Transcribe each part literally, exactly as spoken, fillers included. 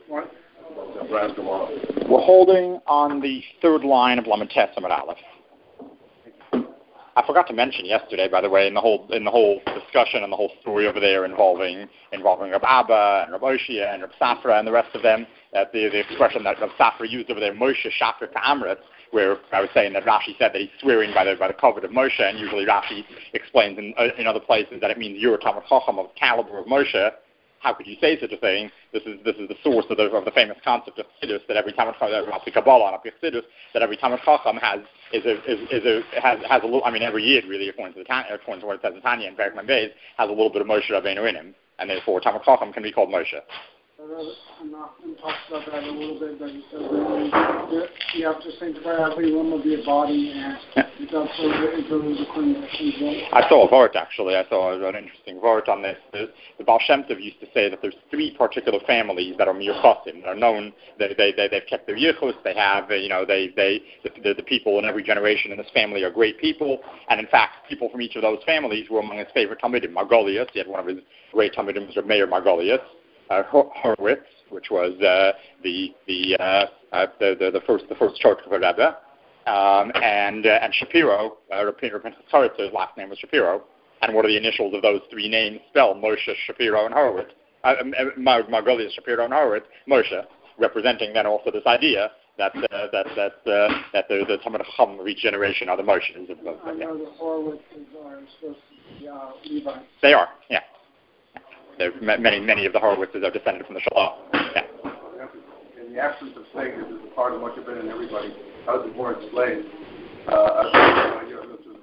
What? We're holding on the third line of Lamed Tes Amud Aleph. I forgot to mention yesterday, by the way, in the whole in the whole discussion and the whole story over there involving involving Rab Abba and Rab Oshia and Rab Safra and the rest of them, that the, the expression that Rab Safra used over there, Moshe Shafir Ta'amrit, where I was saying that Rashi said that he's swearing by the by the covenant of Moshe, and usually Rashi explains in in other places that it means you're a Talmud Chacham of the caliber of Moshe. How could you say such a thing? This is this is the source of the, of the famous concept of Chassidus, that every Talmud Chacham, Kabbalah and Chassidus, that every Talmud Chacham has is a is, is a has has a little. I mean, every year really, according to the Tanya, according to what it says in Tanya and Perek Beis, has a little bit of Moshe Rabbeinu in him, and therefore Talmud Chacham can be called Moshe. And talks about that a little bit, that he says that you have to sanctify every limb of your body, and it does so into the clean. I saw a vort, actually. I saw an interesting vort on this. The, the Baal Shem Tov used to say that there's three particular families that are Miyuchasim, that are known, they, they, they, they've kept their Yichus, they have, you know, they, they, the, the, the people in every generation in this family are great people, and in fact, people from each of those families were among his favorite Talmidim. Margolius, he had one of his great Talmidim, was Meir Margolius. Uh, Horowitz, which was uh, the the, uh, uh, the the the first the first church of a Rebbe, um, and uh, and Shapiro, uh, His last name was Shapiro, and what are the initials of those three names spelled? Moshe, Shapiro, and Horowitz. Uh, Mar- Margolius, Shapiro, and Horowitz. Moshe, representing then also this idea that uh, that that uh, that the the Talmud Chacham of each generation are the Moshes. Of, of, I know the Horowitzes are supposed to be uh, Levites. They are, yeah. There, many, many of the Horowitzes are descended from the Shalom. Yeah. In the absence of saying this is a part of what you've been in everybody, how does it more explain? Uh, how does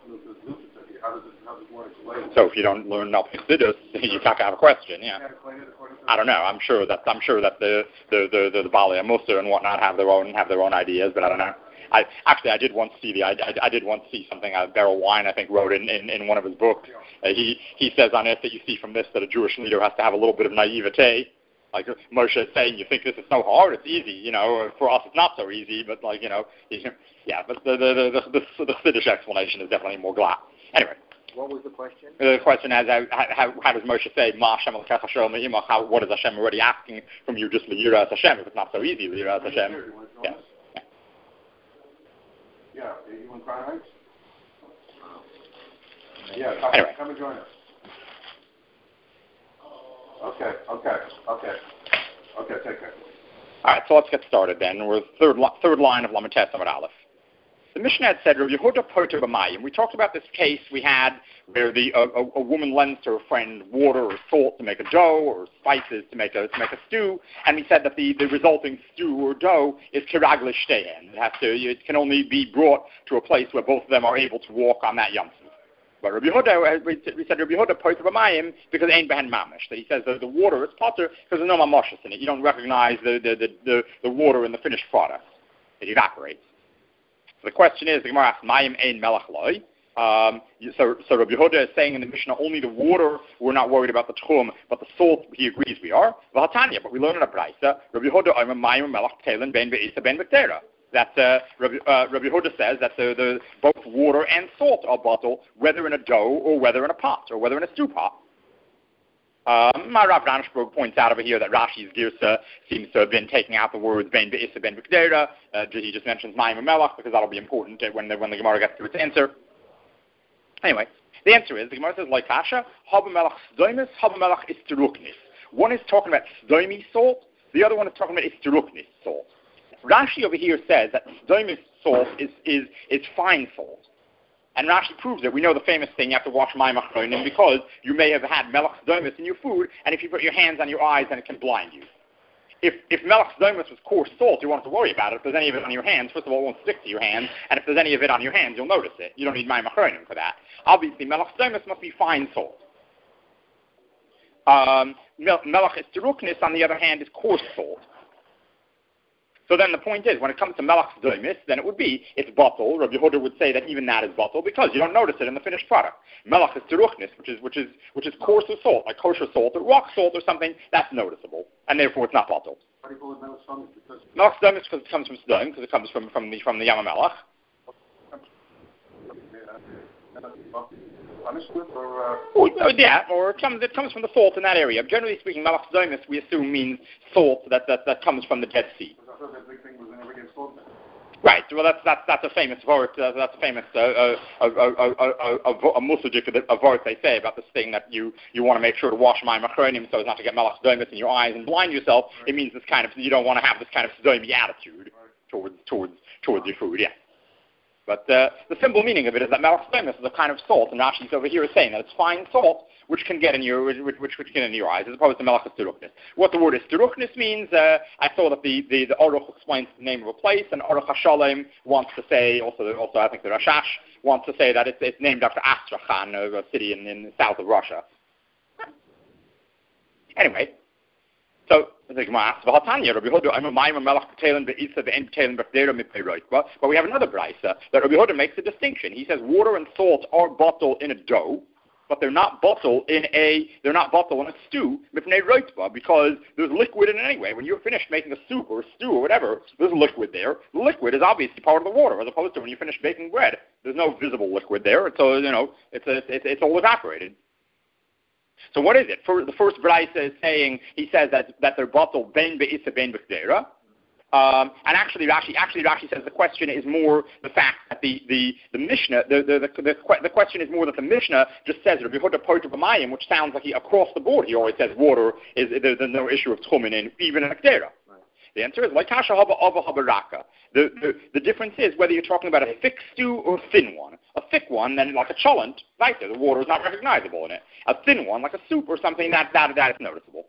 it, how does it more explain? So if you don't learn Nalpidus, you can't have a question. Yeah. I don't know. I'm sure that I'm sure that the the the the, the Bali and Musa and whatnot have their own have their own ideas, but I don't know. I actually I did once see the I, I, I did once see something uh, Beryl Wine I think wrote in, in, in one of his books. Uh, he he says on it that you see from this that a Jewish leader has to have a little bit of naivete. Like Moshe is saying, you think this is so hard? It's easy, you know. For us, it's not so easy, but like you know, yeah. But the the the the, the, the Siddish explanation is definitely more glad. Anyway. What was the question? The question is, how, how, how does Moshe say, Ma Hashem al-Kech Hashem al-Ma'imach, how, what is Hashem already asking from you, just L'Yira as Hashem, if it's not so easy, L'Yira as Hashem? Yeah. Yeah, you want Crown Heights? Yeah, come, anyway. come and join us. Okay, okay, okay. Okay, take care. All right, so let's get started then. We're third, third line of Lamed Tes Amud Aleph. The Mishnah had said, Rabbi Yehuda Poter B'mayim. We talked about this case we had where the a, a, a woman lends to her friend water or salt to make a dough or spices to make a to make a stew, and we said that the, the resulting stew or dough is kiraglish shtehen. It has to it can only be brought to a place where both of them are able to walk on that yom tov. But Rabbi Yehuda, we said Rabbi Yehuda Poter B'mayim because ein behen mamish. So he says that the water is potter because there's no mamoshes in it. You don't recognize the the, the, the, the water in the finished product. It evaporates. The question is, the Gemara asks, Mayim ein melach loy. Um, so, so Rabbi Yehuda is saying in the Mishnah, only the water, we're not worried about the tchum, but the salt, he agrees we are. V'hatanya, but we learn in a brayta, Rabbi Yehuda, I'm a Mayim melach telen ben be'isa ben b'ktera. That uh, Rabbi, uh, Rabbi Yehuda says that the, the, both water and salt are bottled, whether in a dough or whether in a pot or whether in a stew pot. Um, my Rav Ransburg points out over here that Rashi's Girsa seems to have been taking out the words Ben Be'issa Ben B'Kedera. Uh, he just mentions Mayim and Melach because that'll be important when the, when the Gemara gets to its answer. Anyway, the answer is, the Gemara says, like Kasha, Haba Melach Sdoimis, Haba Melach Istiruknis. One is talking about Sdoimi salt, the other one is talking about Istiruknis salt. Rashi over here says that Sdoimis salt is, is, is fine salt. And Rashi proves it. We know the famous thing, you have to wash mayim achronim because you may have had melach sdoimus in your food, and if you put your hands on your eyes, then it can blind you. If if melach sdoimus was coarse salt, you won't have to worry about it. If there's any of it on your hands, first of all, it won't stick to your hands, and if there's any of it on your hands, you'll notice it. You don't need mayim achronim for that. Obviously, melach sdoimus must be fine salt. Um, melach istiruknis, on the other hand, is coarse salt. So then the point is, when it comes to melach sdoimis, then it would be, it's bottle. Rabbi Yehuda would say that even that is bottle because you don't notice it in the finished product. Melach is teruchnis, which is which is which is coarser salt, like kosher salt or rock salt or something, that's noticeable, and therefore it's not bottle. How do you call it melach sdoimis? Melach sdoimis because it comes from sdoim, because it comes from, from the from the Yam HaMelach. punishment or? Uh... Oh, yeah, or it comes, it comes from the salt in that area. Generally speaking, Malach Zomis, we assume, means salt that, that, that comes from the Dead Sea. I thought that big thing was never get salt. Right. Well, that's that's that's a famous word. Uh, that's a famous uh, uh, uh, uh, uh, uh, uh, a musudik, a word they say about this thing that you, you want to make sure to wash my machronim so as not to get malach doimus in your eyes and blind yourself. Right. It means this kind of you don't want to have this kind of doimy attitude right. towards towards towards your food. Yeah. But uh, the simple meaning of it is that malach doimus is a kind of salt, and Rashi's over here is saying that it's fine salt which can get in your which which, which can get in your eyes, as opposed to melachas teruchnis. What the word is teruchnis means, uh, I saw that the the, the Aruch explains the name of a place, and Aruch HaShalom wants to say, also also I think the Rashash wants to say that it's it's named after Astrakhan, a city in, in the south of Russia. Anyway, so but we have another brisa that Rabbi Yehuda makes a distinction. He says water and salt are bottled in a dough, but they're not bottled in a they're not bottled in a stew because there's liquid in it anyway. When you're finished making a soup or a stew or whatever, there's liquid there. The liquid is obviously part of the water, as opposed to when you finish baking bread. There's no visible liquid there, so you know it's a, it's, it's all evaporated. So what is it? For the first brisa is saying he says that that they're bottled ben be'isa ben b'kdera. Um, and actually, Rashi, actually, Rashi says the question is more the fact that the the, the Mishnah, the the, the the the question is more that the Mishnah just says Rabbi Yehuda poter b'mayim, which sounds like he across the board he always says water is there's no issue of tchumen in even in a kdera. Right. The answer is like kasha haba ava haba raka. The, the the difference is whether you're talking about a thick stew or a thin one. A thick one, then like a cholent, right there, the water is not recognizable in it. A thin one, like a soup or something, that that that is noticeable.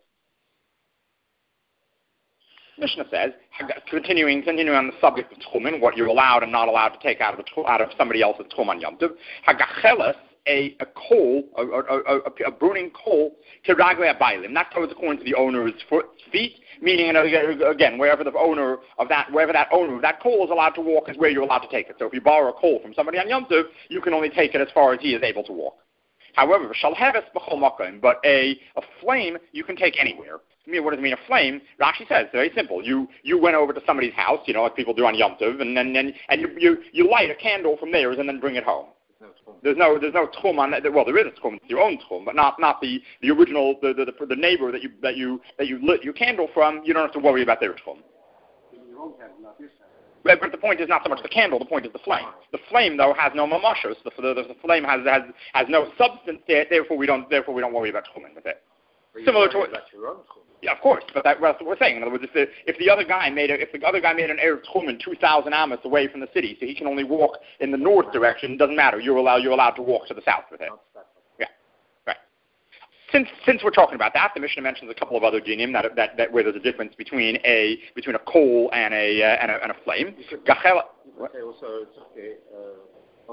Mishnah says, continuing continuing on the subject of tchumen, what you're allowed and not allowed to take out of a, out of somebody else's tchum on Yom Tov, hagacheles, a a coal, a, a, a, a burning coal, tiragle abaylim. That goes according to the owner's foot, feet, meaning again wherever the owner of that wherever that owner of that coal is allowed to walk is where you're allowed to take it. So if you borrow a coal from somebody on Yom Tov, you can only take it as far as he is able to walk. However, shalheves b'chol makom, but a a flame you can take anywhere. What does it mean, a flame? Rashi says, very simple. You you went over to somebody's house, you know, like people do on Yom Tov, and then and, and you, you you light a candle from theirs and then bring it home. There's no there's no tchum on that. Well, there is a tchum, it's your own tchum, but not not the, the original the, the the the neighbor that you that you that you lit your candle from. You don't have to worry about their tchum. Your own candle, not this candle. But, but the point is not so much the candle. The point is the flame. The flame, though, has no mamashos. The, the, the flame has has has no substance there. Therefore, we don't therefore we don't worry about tchumen with it. Similar to about your own tchum. Yeah, of course, but that, that's what we're saying. In other words, if the, if the other guy made a, if the other guy made an erev tchumen two thousand amos away from the city, so he can only walk in the north direction, it doesn't matter. You're allowed you're allowed to walk to the south with it. Yeah, right. Since since we're talking about that, the Mishnah mentions a couple of other dinim that that, that where there's a difference between a between a coal and a uh, and a and a flame. Gachel. Also, it's okay. Uh,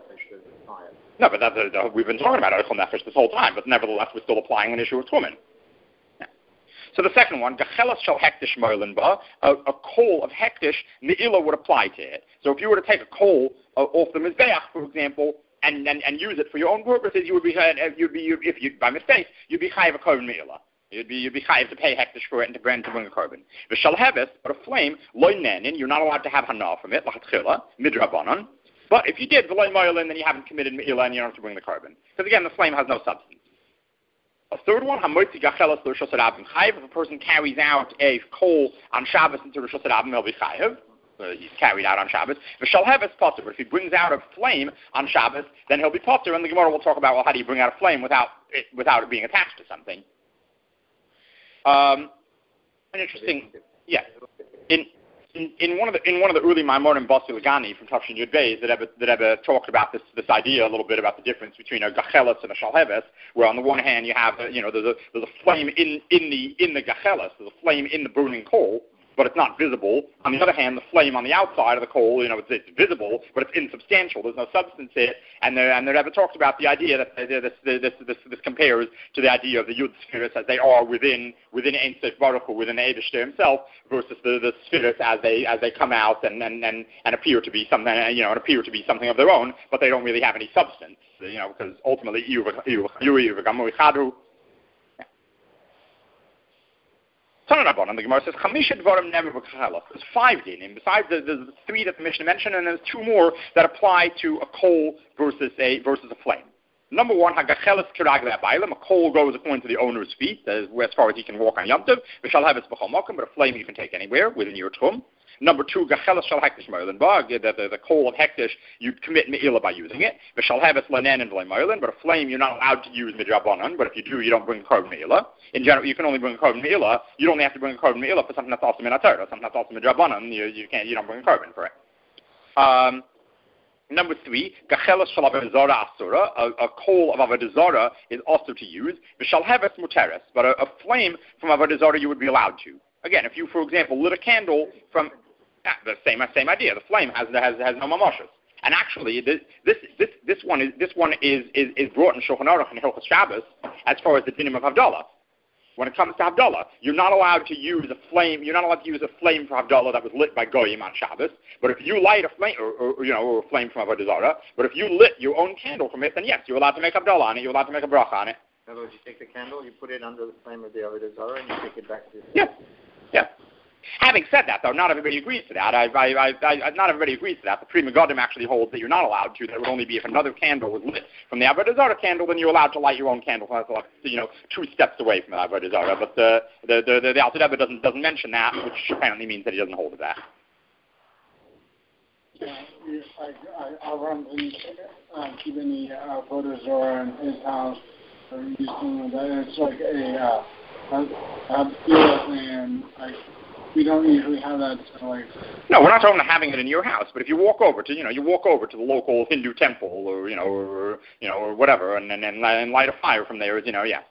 no, but that's, uh, we've been talking about Eichel Nefesh this whole time, but nevertheless we're still applying an issue of tchumen. So the second one, Gachelas shel hektish moilin ba, a coal of hektish, me'ilah would apply to it. So if you were to take a coal uh, off the mizbeach, for example, and, and and use it for your own purposes, you would be uh, you'd be you, if you by mistake you'd be chayiv a korban me'ilah. You'd be you'd be chayiv to pay hektish for it and to bring to bring a korban. The shalheves, but a flame, loy nenin, you're not allowed to have hana from it, lachatchila midrabanan. But if you did v'loy moilin, then you haven't committed me'ilah and you don't have to bring the korban. Because again, the flame has no substance. A third one, Hamotzi Gachelas L'Rishos Harabim Chayiv. If a person carries out a coal on Shabbos into Rishos Harabim, he'll be Chayiv. Uh, he's carried out on Shabbos. V'Shalheves Potter. But if he brings out a flame on Shabbos, then he'll be Potter. And the Gemara will talk about, well, how do you bring out a flame without it, without it being attached to something? Um, an interesting, yeah. In In, in one of the in one of the early Maimonim Basi Lagani from Tafshin Yud Beis, that Ebbe, that Ebbe talked about this this idea a little bit about the difference between a gachelas and a shalheves, where on the one hand you have a, you know there's a there's a flame in, in the in the gachelas, there's a flame in the burning coal, but it's not visible. On the other hand, the flame on the outside of the coal, you know, it's, it's visible, but it's insubstantial. There's no substance in it. And the and the Rebbe talked about the idea that uh, this, this this this compares to the idea of the Yud spheres as they are within within Ein Sof Baruch Hu, within Eibishter himself, versus the, the spheres as they as they come out and, and, and, and appear to be something, you know, and appear to be something of their own, but they don't really have any substance, you know, because ultimately you you and the Gemara says, Chamisha Dvarim never b'Gachelas. There's five dinim. Besides the, the three that the Mishnah mentioned, and there's two more that apply to a coal versus a versus a flame. Number one, hagachelis kiragla bailam. A coal goes according to the owner's feet, as, as far as he can walk on Yom Tov. V'shal have its b'chol, but a flame you can take anywhere within your tchum. Number two, gachelis shal hektish moilin bag. The, the, the coal of hektish, you commit me'ilah by using it. V'shal have its lanen and v'lei moilin, but a flame you're not allowed to use midrabanan. But if you do, you don't bring a korban me'ilah. In general, you can only bring a korban me'ilah. You only have to bring a korban me'ilah for something that's also minatorah, something that's also midrabanan. You you can't, you don't bring a korban for it. Um. Number three, gachelis shal avodah asura. A coal of avodah zarah is also to use. V'shal heves muteres, but a, a flame from avodah zarah you would be allowed to. Again, if you, for example, lit a candle from ah, the same same idea, the flame has has has no mamashas. And actually, this this this this one is this one is is, is brought in Shulchan Aruch and Hilchos Shabbos as far as the dinim of Havdalah. When it comes to Havdalah, you're not allowed to use a flame. You're not allowed to use a flame for Havdalah that was lit by Goyim on Shabbos. But if you light a flame, or, or you know, or a flame from Avodah Zarah, but if you lit your own candle from it, then yes, you're allowed to make Havdalah on it. You're allowed to make a bracha on it. In other words, you take the candle, you put it under the flame of the Avodah Zarah, and you take it back to. Yeah, yeah. Having said that, though, not everybody agrees to that. I, I, I, I, not everybody agrees to that. The Pri Megadim actually holds that you're not allowed to. That would only be if another candle was lit from the Avodah Zarah candle, then you're allowed to light your own candle. That's like, you know, two steps away from the Avodah Zarah. But the the the, the, the Alter Rebbe doesn't doesn't mention that, which apparently means that he doesn't hold to that. Yeah, I, I, I run into uh, keeping the Avodah Zarah in his house. Or using that. It's like a uh, a, a bill, and like. We don't usually have that, so like... No, we're not talking about having it in your house, but if you walk over to, you know, you walk over to the local Hindu temple, or, you know, or, you know, or whatever, and, and, and light a fire from there, you know, yeah.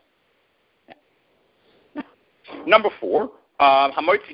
yeah. Number four, a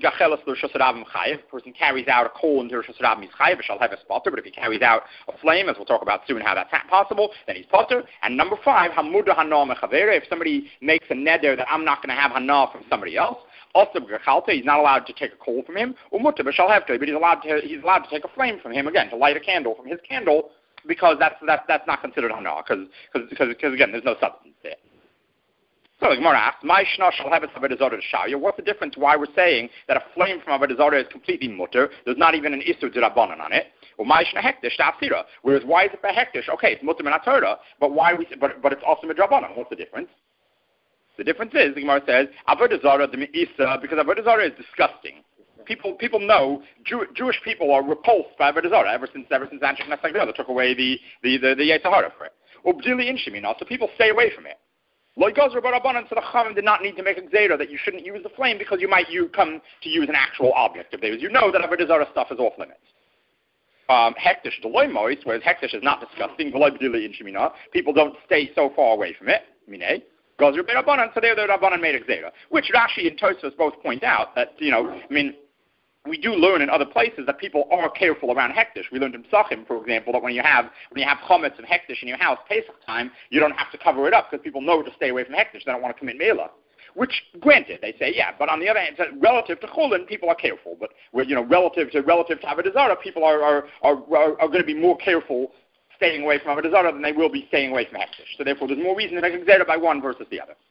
person carries out a coal into Rosh Hashanah, he's chayav, shall have a spotter, but if he carries out a flame, as we'll talk about soon how that's possible, then he's potter. And number five, if somebody makes a neder that I'm not going to have hana from somebody else, also, he's not allowed to take a coal from him, but he's allowed to he's allowed to take a flame from him again to light a candle from his candle because that's that's that's not considered hana because because again there's no substance there. So the Gemara asks, "My shna shall have it avodah zarah shaya." What's the difference? Why we're saying that a flame from avodah zarah is completely mutter? There's not even an isur d'rabbanan on it. Well, my shna hektish ta'asira. Whereas why is it by hektish? Okay, it's mutter min haTorah, but why we but but it's also midrabanan. What's the difference? The difference is, the Gemara says, Avodah Zarah d'Meisa, because Avodah Zarah is disgusting. People people know, Jew, Jewish people are repulsed by Avodah Zarah ever since ever since Anshe Knesset Gdela took away the the the, the Yetzer Hara for it. Ubdili Inshimina, so people stay away from it. Loi Gazra Barabanan, so the Chachamim did not need to make a Gzeira that you shouldn't use the flame because you might you come to use an actual object of theirs. You know that Avodah Zarah stuff is off limits. Um, hektish Deloy Mois, whereas hektish is not disgusting. Ubdili Inshimina, people don't stay so far away from it. Minei. So there the Rabbanan made a Gzeira, which Rashi and Tosfos both point out that, you know, I mean, we do learn in other places that people are careful around hektish. We learned in Psachim, for example, that when you have when you have chametz and hektish in your house, Pesach time, you don't have to cover it up because people know to stay away from hektish. They don't want to commit meila. Which, granted, they say, yeah, but on the other hand, relative to chulin, people are careful. But, you know, relative to relative to Avodah Zarah, people are are, are, are, are going to be more careful staying away from Avodah Zarah than they will be staying away from hektish. So therefore, there's more reason to make a Gzeira by one versus the other.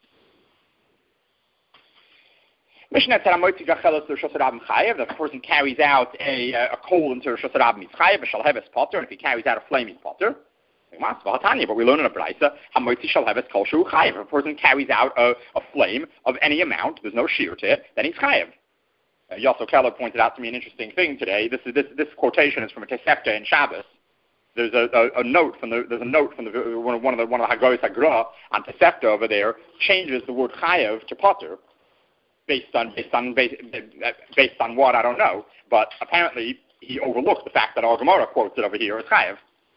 Mishnah said, the person carries out a, a coal into Rosh Hashanah, he's chayav, shall have his potter, and if he carries out a flame, he's potter. But we learn in a brayso, shall have his kol shu chayav. If a person carries out a, a flame of any amount, there's no shear to it, then he's chayav. Uh, Yossel Keller pointed out to me an interesting thing today. This is this this quotation is from a Tosefta in Shabbos. There's a, a, a note from the there's a note from the one of the one of the Hagoyos Hagra on Tosefta over there changes the word chayav to potter. Based on based on based, based on what I don't know, but apparently he overlooked the fact that our Gemara quotes it over here as chayav.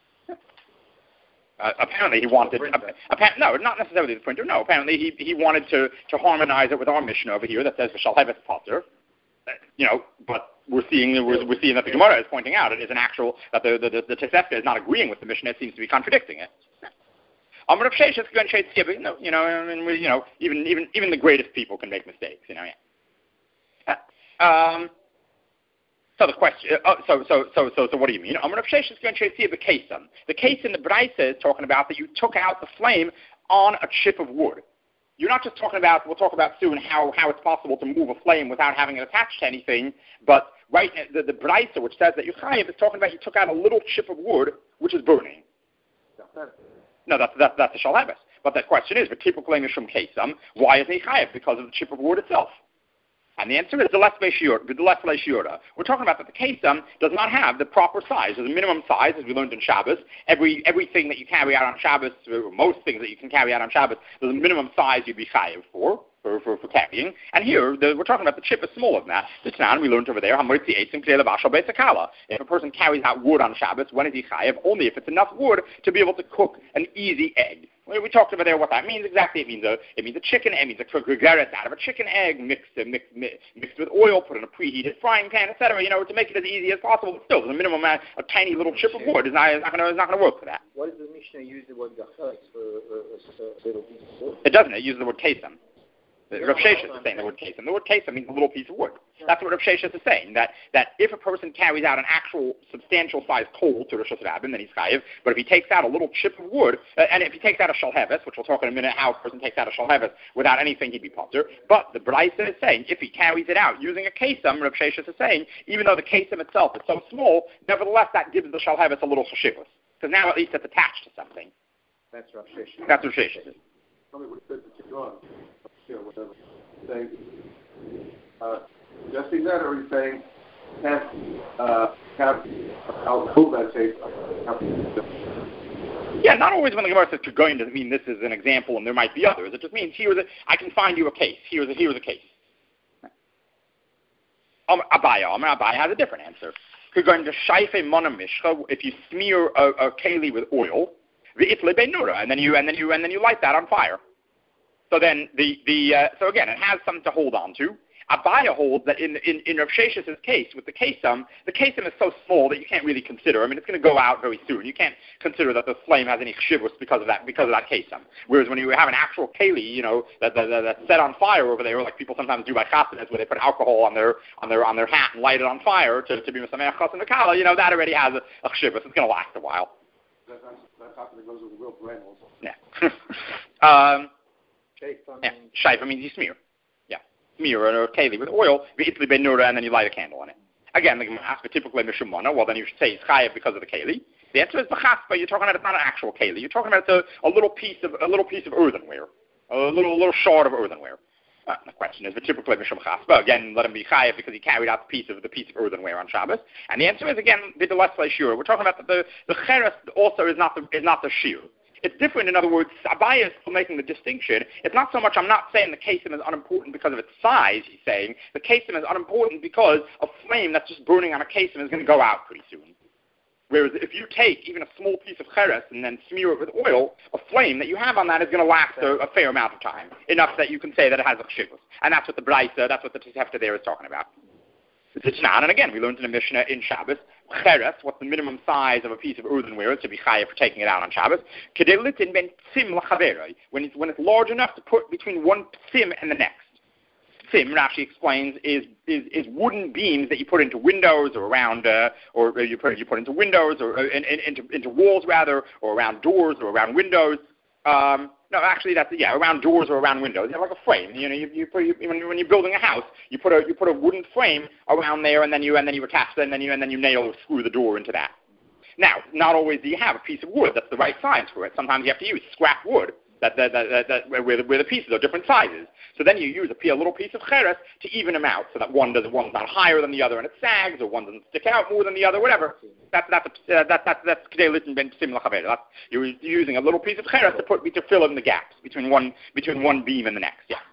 Uh, apparently he wanted uh, appa- no, not necessarily the printer. No, apparently he he wanted to, to harmonize it with our mission over here that says v'shal heves potter. Uh, you know, but we're seeing we're, we're seeing that the Gemara is pointing out it is an actual that the the, the, the Tosefta is not agreeing with the mission. It seems to be contradicting it. Um, Rav Sheshes is going to say, you know, you know, I mean, we, you know, even even even the greatest people can make mistakes, you know. Yeah. Uh, um. So the question, uh, so so so so so, what do you mean? Um, Rav Sheshes is going to say the case. Um, the case in the Brayso is talking about that you took out the flame on a chip of wood. You're not just talking about. We'll talk about soon how how it's possible to move a flame without having it attached to anything. But right, the the Brayso, which says that you chayav, is talking about you took out a little chip of wood which is burning. No, that's that's that's the shalheves. But the question is, v'tipukle mishum kesam, why is he chayev? Because of the chip of wood itself. And the answer is the less shiura. We're talking about that the kesam does not have the proper size. There's a minimum size, as we learned in Shabbos. Every everything that you carry out on Shabbos, or most things that you can carry out on Shabbos, there's a minimum size you'd be chayev for. For, for, for carrying. And here, the, we're talking about the chip is smaller than that. This now, we learned over there, if a person carries out wood on Shabbos, when is he chayev? Only if it's enough wood to be able to cook an easy egg. We talked over there what that means exactly. It means a, it means a chicken, it means a gregaret out of a chicken egg, mixed, uh, mixed, mixed with oil, put in a preheated frying pan, et cetera. You know, to make it as easy as possible. But still, the minimum amount, a tiny little chip of wood is not, is not going to work for that. Why does the Mishnah use the word gacheres for a, a little piece of wood? It doesn't. It uses the word kesem. Rav Sheshes is saying the word kesem. The word kesem means a little piece of wood. That's what Rav Sheshes is saying, that, that if a person carries out an actual substantial sized coal to Rosh Hashanah, then he's chayiv. But if he takes out a little chip of wood, uh, and if he takes out a shalheves, which we'll talk in a minute how a person takes out a shalheves without anything, he'd be potter. But the Braisa is saying, if he carries it out using a kesem, Rav Sheshes is saying, even though the kesem itself is so small, nevertheless that gives the shalheves a little chashivus. Because now at least it's attached to something. That's Rav Sheshes. That's Rav Sheshes. Tell me what it says that you're on. Sure, whatever. Saying, uh, suggesting that, or are you saying can't uh, have I'll pull that tape? Yeah, not always when the Gemara says Kegoyin doesn't mean this is an example and there might be others. It just means here's a, I can find you a case. Here's a, here's a case. Um, Abaya, um, Abaya has a different answer. Kegoyin to shaife monamishcha, if you smear a, a keli with oil, v'itle benura, and then you and then you and then you light that on fire. So then the the uh, so again it has something to hold on to. Abaya holds that in in, in Rav Shesh's case with the kesem, the kesem is so small that you can't really consider. I mean, it's going to go out very soon. You can't consider that the flame has any chshivus because of that because of that kesem. Whereas when you have an actual keli, you know, that, that, that that's set on fire over there, like people sometimes do by chasanas, where they put alcohol on their on their on their hat and light it on fire to, to be mesameach chas and kala, you know, that already has a, a chshivus. It's going to last a while. That, that's that happened goes with the real brand also. Yeah. um, Shaifa yeah. means Shaifa means you smear. Yeah. Smear or keli with oil, v'itli benura, and then you light a candle on it. Again, the Gemara asks, typically mishumana, well then you should say it's chayav because of the keli. The answer is b'chaspa. You're talking about it's not an actual keli. You're talking about it's a, a little piece of a little piece of earthenware, a little little shard of earthenware. Uh, the question is, typically mishum chaspa. Again, let him be chayav because he carried out the piece of the piece of earthenware on Shabbos. And the answer is again v'delesle shir. We're talking about the the cheres also is not the is not the shir. It's different. In other words, Abaya is still making the distinction. It's not so much, I'm not saying the kesem is unimportant because of its size, he's saying. The kesem is unimportant because a flame that's just burning on a kesem is going to go out pretty soon. Whereas if you take even a small piece of cheres and then smear it with oil, a flame that you have on that is going to last a, a fair amount of time, enough that you can say that it has a chshivus. And that's what the Braisa, that's what the Tosefta there is talking about. It's not, and again, we learned in the Mishnah in Shabbos, cheres, what's the minimum size of a piece of earthenware to be chayav for taking it out on Shabbos? Kedelitin ben tzim lachaveroi, when it's when it's large enough to put between one tzim and the next. Tzim, Rashi explains, is, is is wooden beams that you put into windows or around, uh, or you put you put into windows or uh, in, in, into into walls rather, or around doors or around windows. Um, no, actually, that's yeah, around doors or around windows. You have like a frame. You know, you, you put you, when, when you're building a house, you put a you put a wooden frame around there, and then you and then you attach it, and then you and then you nail or screw the door into that. Now, not always do you have a piece of wood that's the right size for it. Sometimes you have to use scrap wood that that that, that, that where the, where the pieces are different sizes. So then you use a, a little piece of cheres to even them out, so that one does one's not higher than the other and it sags, or one doesn't stick out more than the other, whatever. That's that's a, uh, that, that, that's kedei litin ben tzim lachaver. That's you're using a little piece of cheres to put to fill in the gaps between one between one beam and the next. Yeah.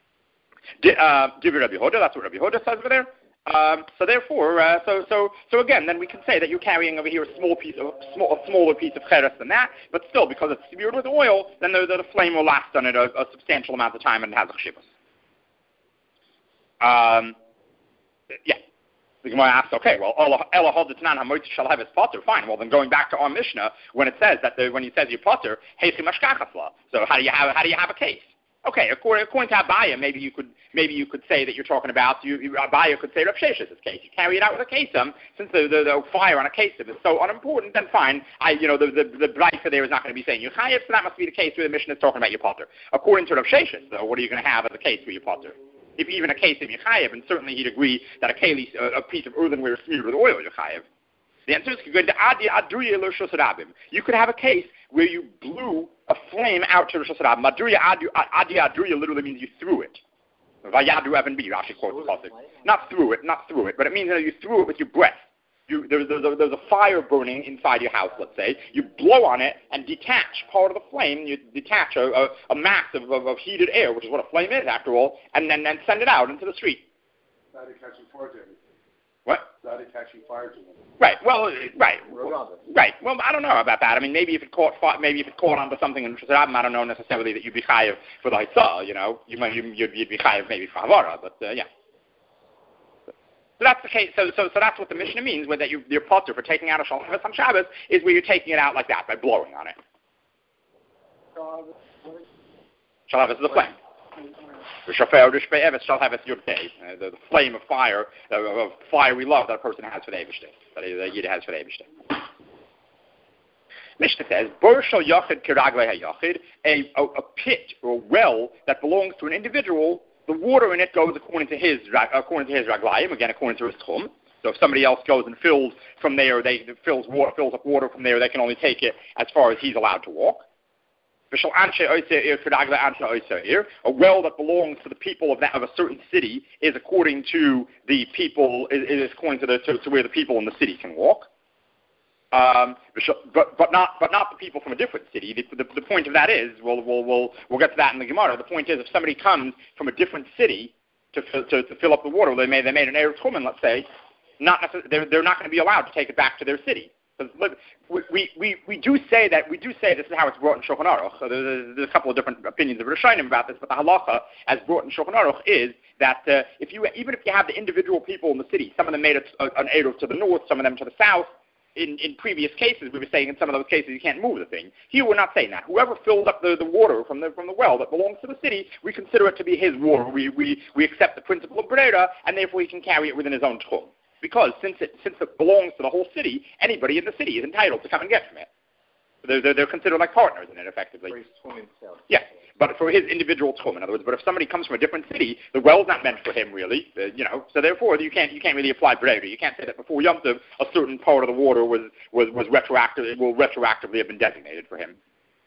Divi Rabbi Yehuda. That's what Rabbi Yehuda says over there. Um, so therefore, uh, so so so again, then we can say that you're carrying over here a small piece of small, a smaller piece of cheres than that, but still, because it's smeared with oil, then the, the flame will last on it a, a substantial amount of time and it has a chshivus. Um, yeah. The Gemara asks, okay, well, Ela holds it nan hamoitz shall have his potter. Fine. Well, then going back to our Mishnah, when it says that the, when he says your potter, heichi mashkachasla. So how do you have how do you have a case? Okay, according, according to Abaya, maybe you could maybe you could say that you're talking about you, you Abaya could say Rav Shesh's case. You carry it out with a kesem, since the, the, the fire on a kesem is so unimportant. Then fine, I you know the the, the Braisa there is not going to be saying you chayev, so that must be the case where the Mishnah is talking about your potter. According to Rav Shesh's, though, what are you going to have as a case for your potter? If even a case of Yechayev, and certainly he'd agree that a keli, a, a piece of earthenware smeared with oil, Yechayev. The answer is you could have a case where you blew a flame out to Rosh Hashanah. Adi Adruya literally means you threw it. Vayadu Evan B, Rashi quotes the pasuk. Not through it, not through it, but it means that you threw it with your breath. You, there's, there's, a, there's a fire burning inside your house, let's say. You blow on it and detach part of the flame. You detach a, a, a mass of, of, of heated air, which is what a flame is, after all, and then and send it out into the street. Not catching fire to him. What? Not catching fire to him. Right. Well, right. Right. Well, I don't know about that. I mean, maybe if it caught, maybe if it caught onto something in Shusarabim, I don't know necessarily that you'd be chayav for the Hitzah. You know, you might you'd, you'd be chayav maybe for Havara, but uh, yeah. So that's the case. So, so, so that's what the Mishnah means, where that you, your potter for taking out a Shalom on Shabbos is where you're taking it out like that by blowing on it. Shalom is the flame. The shofar, the shpe'eves, shalom is your day. The flame of fire, of, of fiery love that a person has for the Eibishter, that a Yid has for the Eibishter. Mishnah says, Bor shel yachid kiraglei hayachid, a a pit or well that belongs to an individual. The water in it goes according to his according to his raglayim, again according to his tchum. So if somebody else goes and fills from there, they fills water fills up water from there, they can only take it as far as he's allowed to walk. A well that belongs to the people of that of a certain city is according to the people is, is according to the to, to where the people in the city can walk. Um, but but not but not the people from a different city. The, the, the point of that is, we'll we'll we'll we'll get to that in the Gemara. The point is, if somebody comes from a different city to to, to fill up the water, they made they made an erev tchumen, let's say, not necessarily, they're they're not going to be allowed to take it back to their city. We, we we do say that we do say this is how it's brought in Shulchan Aruch. So there's, there's a couple of different opinions of Rishonim about this, but the halacha as brought in Shulchan Aruch is that uh, if you even if you have the individual people in the city, some of them made a, a, an eruv to the north, some of them to the south. In, in previous cases, we were saying in some of those cases you can't move the thing. Here we're not saying that. Whoever filled up the, the water from the from the well that belongs to the city, we consider it to be his water. We we, we accept the principle of Brera, and therefore he can carry it within his own tchum. Because since it since it belongs to the whole city, anybody in the city is entitled to come and get from it. They're, they're, they're considered like partners in it, effectively. For his tchum himself. Yeah, but for his individual tchum, in other words. But if somebody comes from a different city, the well's not meant for him, really. Uh, you know, so therefore you can't you can't really apply Brera. You can't say that before Yom Tov, a certain part of the water was was was retroactive. It will retroactively have been designated for him.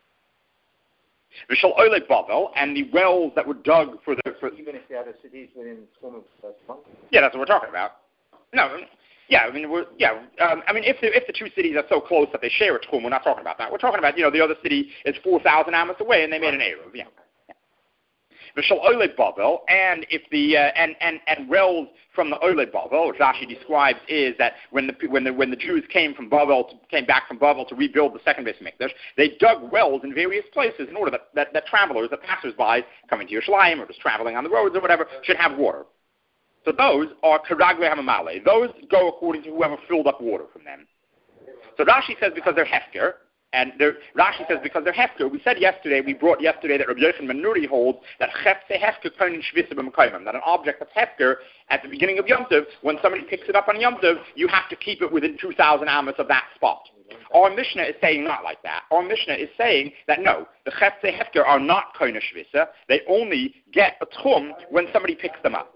V'shal oile bavel, and the wells that were dug for the for even if the other cities within tchum of the one. Yeah, that's what we're talking about. No. Yeah, I mean, we're, yeah. Um, I mean, if the if the two cities are so close that they share a tchum, we're not talking about that. We're talking about, you know, the other city is four thousand amos away, and they made an eruv. Yeah. V'shal oile bavel, and if the uh, and and and wells from the oile bavel, which Rashi describes, is that when the when the when the Jews came from Bavel to, came back from Bavel to rebuild the second Beis Mikdash, they dug wells in various places in order that that, that travelers, that passersby coming to Yerushalayim or just traveling on the roads or whatever, should have water. So those are karagle hamamale. Those go according to whoever filled up water from them. So Rashi says because they're hefker, and they're, Rashi says because they're hefker. We said yesterday, we brought yesterday that Rabbi Yochanan ben Nuri holds that hefse hefker können shvisa b'mekayim, that an object that's hefker at the beginning of Yom Tov, when somebody picks it up on Yom Tov, you have to keep it within two thousand amos of that spot. Our Mishnah is saying not like that. Our Mishnah is saying that no, the hefse hefker are not koine shvisa. They only get a tchum when somebody picks them up.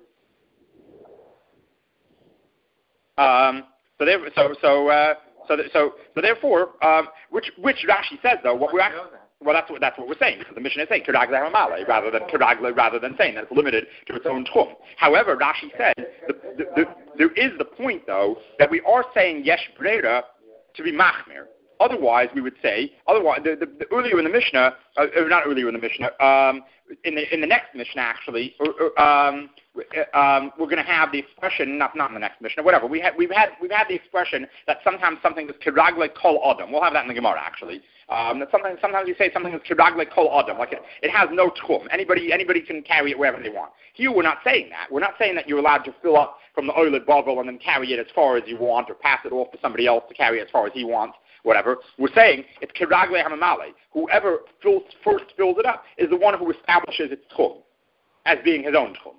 Um, so, there, so, so, uh, so, so, so, therefore, um, which, which Rashi says though, what we're actually, well, that's what that's what we're saying, because the Mishnah is saying kiragle hamamale rather than kiragle, rather than saying that it's limited to its own tchum. However, Rashi says the, the, the, there is the point though that we are saying yesh brera to be machmir. Otherwise, we would say otherwise. The, the, the earlier in the Mishnah, uh, not earlier in the Mishnah, um, in the in the next Mishnah actually. Or, or, um, Um, we're going to have the expression, not not in the next Mishnah, whatever. We had we've had we've had the expression that sometimes something is kiragle kol adam. We'll have that in the Gemara actually. Um, that sometimes sometimes you say something is kiragle kol adam, like it, it has no tchum. Anybody anybody can carry it wherever they want. Here we're not saying that. We're not saying that you're allowed to fill up from the oil bavel and then carry it as far as you want, or pass it off to somebody else to carry it as far as he wants. Whatever. We're saying it's kiragle hamamale. Whoever fills, first fills it up is the one who establishes its tchum as being his own tchum.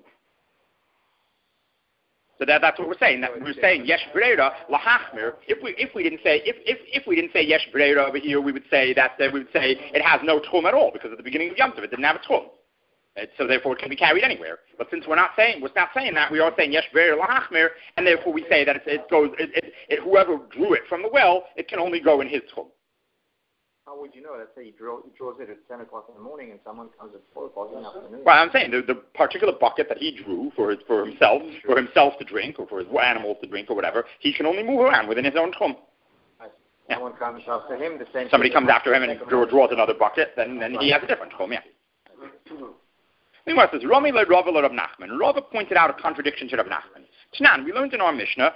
So that, that's what we're saying. That we're saying yesh brera lahachmir. If we if we didn't say if if, if we didn't say yesh brera over here, we would say that uh, we would say it has no tchum at all, because at the beginning of Yom Tov it didn't have a tchum. Uh, so therefore, it can be carried anywhere. But since we're not saying we're not saying that, we are saying yesh ver lahachmir, and therefore we say that it, it goes. It, it, it, whoever drew it from the well, it can only go in his tchum. How would you know? Let's say he, draw, he draws it at ten o'clock in the morning, and someone comes at four o'clock in the afternoon. Well, I'm saying the, the particular bucket that he drew for his, for himself, sure. for himself to drink, or for his animals to drink, or whatever, he can only move around within his own tchum. Yeah. Someone comes after him, the same. Somebody comes after him and draw, draws another bucket, then then right. he has a different tchum. Yeah. Meanwhile, it says Rami le Rava le Rav Nachman. Rava pointed out a contradiction to Rav Nachman. Tanan, we learned in our Mishnah,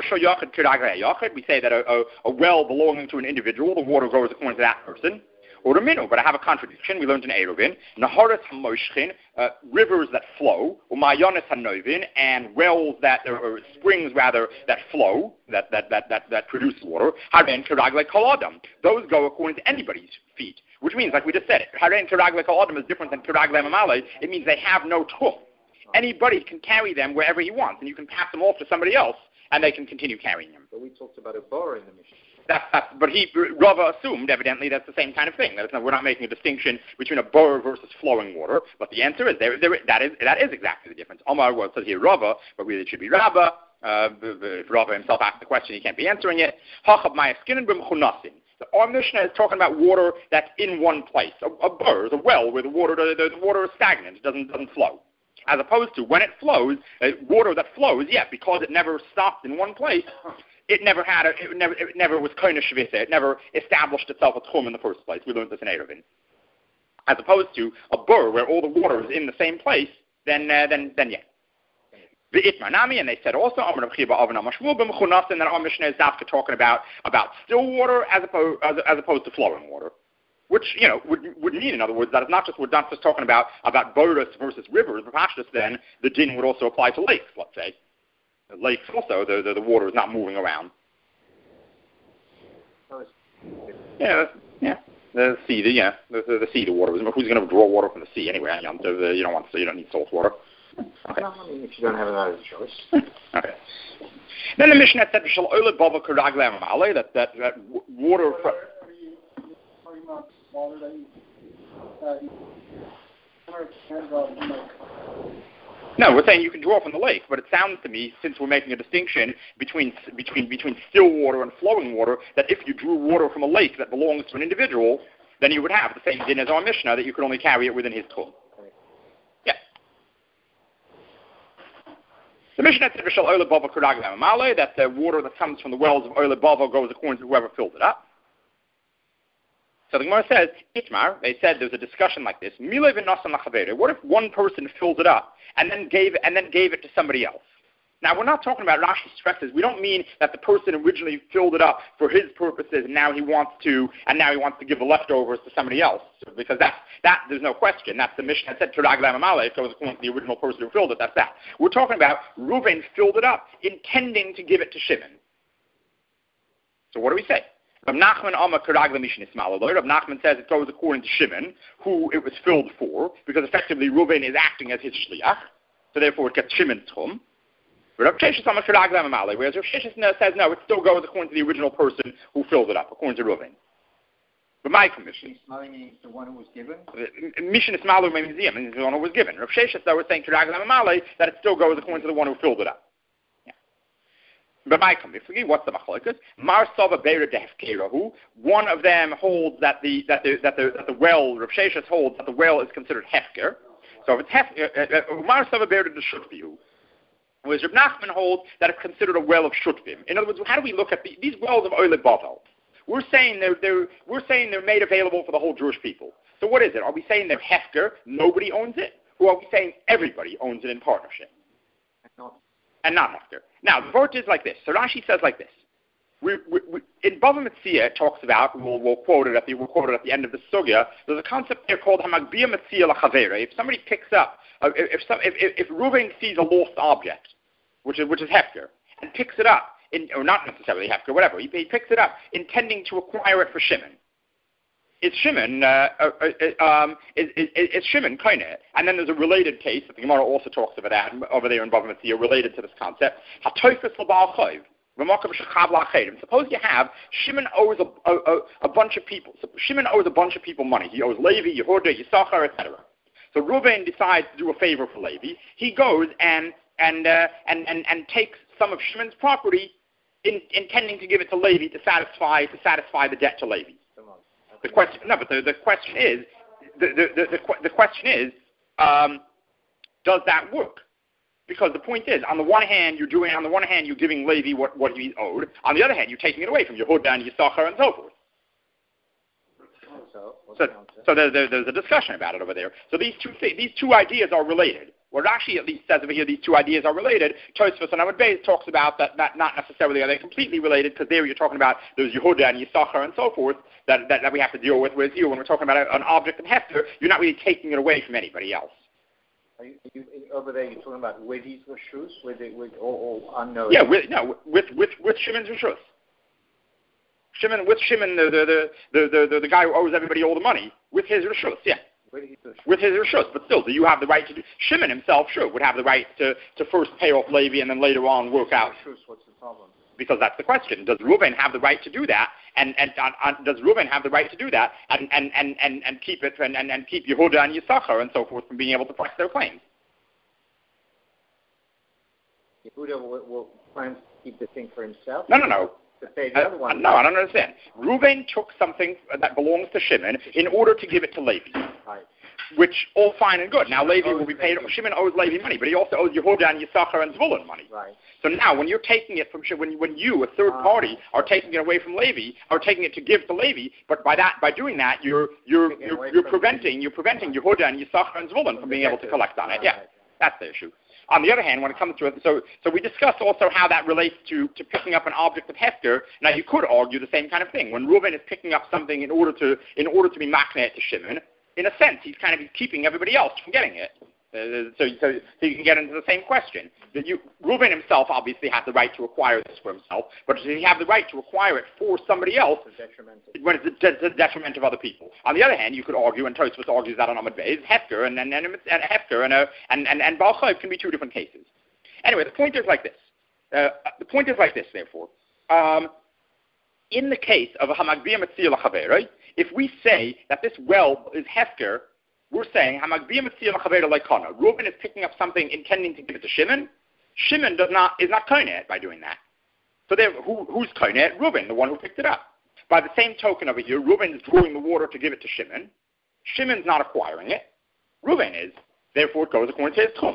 we say that a, a, a well belonging to an individual, the water goes according to that person. Or a minu, but I have a contradiction. We learned in Eruvin, Naharas hamoshchin, uh, rivers that flow, or Mayanis hanovin, and wells that, or springs rather, that flow, that that that that, that produce water. Haren karagle kol adam. Those go according to anybody's feet, which means, like we just said, it, Haren karagle kol adam is different than karagle mamale. It means they have no tchum. Anybody can carry them wherever he wants, and you can pass them off to somebody else, and they can continue carrying them. But we talked about a bar in the Mishnah. That's, that's, but he, Rava assumed, evidently, that's the same kind of thing. That not, we're not making a distinction between a bor versus flowing water. But the answer is, there, there, that is that is exactly the difference. Omar, well, it says here Rava, but really it should be Rabba. Uh, if Rava himself asked the question, he can't be answering it. Hachab maya skinin b'mchunasin. Our Mishnah is talking about water that's in one place. A, a bor is a well where the water the, the water is stagnant, it doesn't doesn't flow. As opposed to when it flows, uh, water that flows, yeah, because it never stopped in one place. It never had a, it never, it never was koine shvisa. It never established itself a tchum in the first place. We learned this in Eruvin. As opposed to a bur where all the water is in the same place, then, uh, then, then yeah. V'itmar nami, and they said also, and that our Mishnah is dafka talking about about still water as opposed as, as opposed to flowing water, which you know would would mean, in other words, that it's not just we're not just talking about about boros versus rivers. Perhaps then the din would also apply to lakes. Let's say. Lakes also, the, the the water is not moving around. Yeah, yeah. The sea, the, yeah, the, the, the sea, the water. Who's going to draw water from the sea anyway? You don't want, you don't need salt water. Okay. No, I mean, if you don't have another choice. Okay. Then the Mishnah said that that that water. From, No, we're saying you can draw from the lake, but it sounds to me, since we're making a distinction between between between still water and flowing water, that if you drew water from a lake that belongs to an individual, then you would have the same din as our Mishnah, that you could only carry it within his tchum. Yeah. The Mishnah said that the water that comes from the wells of Oile Bava goes according to whoever filled it up. So the Gemara says, Itmar, they said there's a discussion like this. What if one person filled it up and then gave and then gave it to somebody else? Now we're not talking about Rashi stresses. We don't mean that the person originally filled it up for his purposes and now he wants to and now he wants to give the leftovers to somebody else. Because that's that there's no question. That's the Mishnah that said Turag Lamamale, it goes according to the original person who filled it, that's that. We're talking about Reuven filled it up, intending to give it to Shimon. So what do we say? Rav Nachman Amar Karagla Mishin Ismail. Rav Nachman says it goes according to Shimon, who it was filled for, because effectively Reuven is acting as his shliach, so therefore it gets Shimon's tchum. But Rav Sheshes Amar Karagla Mamale, whereas Rav Sheshes says no, it still goes according to the original person who filled it up, according to Reuven. But my commission. Mishin means the one who was given? Mishin Ismail means the one who was given. Rav Sheshes though was saying Karagla Mamale that it still goes according to the one who filled it up. But my committee, what's the machlokas? Mar Sava Beira Defkerahu. One of them holds that the that the that the that the well, Rav Sheshes holds that the well is considered hefker. So if it's hefker, Mar Sava Beira de Shutviu. Whereas Rav Nachman holds that it's considered a well of Shutvim. In other words, how do we look at the, these wells of Oile Bavel? We're saying they're they're we're saying they're made available for the whole Jewish people. So what is it? Are we saying they're hefker, nobody owns it, or are we saying everybody owns it in partnership? Not. And not hefker. Now, the vort is like this. So Rashi says like this. We, we, we, in Bava Metzia, it talks about, we'll, we'll, quote it at the, we'll quote it at the end of the sugya, there's a concept there called Hamagbia Metzia Lachavera. If somebody picks up, uh, if, some, if, if, if Reuven sees a lost object, which is, which is hefker, and picks it up, in, or not necessarily hefker, whatever, he, he picks it up intending to acquire it for Shimon. Is Shimon, uh, uh, uh, um, is, is, is Shimon kind of, and then there's a related case that the Gemara also talks about that over there in Bava Metzia, related to this concept. HaToifes l'Baal Chayv, v'Makav Shechav La'Chayim. Suppose you have Shimon owes a, a, a bunch of people. So Shimon owes a bunch of people money. He owes Levi, Yehuda, Yisachar, et cetera. So Reuven decides to do a favor for Levi. He goes and and uh, and, and and takes some of Shimon's property, in, intending to give it to Levi to satisfy to satisfy the debt to Levi. The question, no, but the, the question is, the the, the the the question is, um, does that work? Because the point is, on the one hand, you're doing, on the one hand, you're giving Levi what, what he's owed. On the other hand, you're taking it away from Yehuda and Yisachar and so forth. So, so, so there, there, there's a discussion about it over there. So these two th- these two ideas are related. What Rashi at least says over here, these two ideas are related. Tosfos and Amud Beis talks about that, that not necessarily are they completely related, because there you're talking about there's Yehuda and Yisachar and so forth that, that, that we have to deal with. Whereas here, when we're talking about an object of Hefker, you're not really taking it away from anybody else. Are you, are you, over there, you're talking about with these reshus, with it, with or, or unknown? Yeah, with, no, with with with Shimon's reshus. Shimon with Shimon, the the, the the the the guy who owes everybody all the money, with his reshus, yeah. With his reshus. With his reshus, but still, do you have the right to do? Shimon himself, sure, would have the right to, to first pay off Levi and then later on work out. Reshus, what's the problem? Because that's the question. Does Reuven have the right to do that? And and uh, uh, does Reuven have the right to do that? And and and and, and keep it and, and, and keep Yehuda and Yisachar and so forth from being able to press their claims? Yehuda will, will plan to keep the thing for himself? No, no, no. To pay the uh, other one? No, I don't understand. Reuven took something that belongs to Shimon in order to give it to Levi. Right. Which, all fine and good. Now Levi will be paid, Shimon owes Levi money, but he also owes Yehuda and Yisachar and Zvulun money. Right. So now, when you're taking it from, when, when you, a third uh, party, are taking it away from Levi, are taking it to give to Levi, but by that, by doing that, you're, you're, you're, you're preventing, you're preventing Yehuda and Yisachar and Zvulun from being able to collect on it. Yeah, that's the issue. On the other hand, when it comes to it, so so we discussed also how that relates to, to picking up an object of Hefker. Now you could argue the same kind of thing. When Reuven is picking up something in order to in order to be makneh to Shimon, in a sense he's kind of keeping everybody else from getting it. Uh, so, so so you can get into the same question. That you, Reuven himself obviously has the right to acquire this for himself, but does he have the right to acquire it for somebody else when it's to the detriment of other people? On the other hand, you could argue, and Tosfos argues that on Amud Beis, Hefker and and and, and Hefker and, uh, and and and Baal Chayv can be two different cases. Anyway, the point is like this. Uh, the point is like this. Therefore, um, in the case of a Hamagbiya Metzia L'Chaver, if we say that this well is Hefker, we're saying Hamagbiya Metzia L'Chaver L'Kana. Reuven is picking up something intending to give it to Shimon. Shimon does not is not koineh by doing that. So there, who, who's koineh? Reuven, the one who picked it up. By the same token over here, Reuven is drawing the water to give it to Shimon. Shimon's not acquiring it. Reuven is. Therefore, it goes according to his tchum.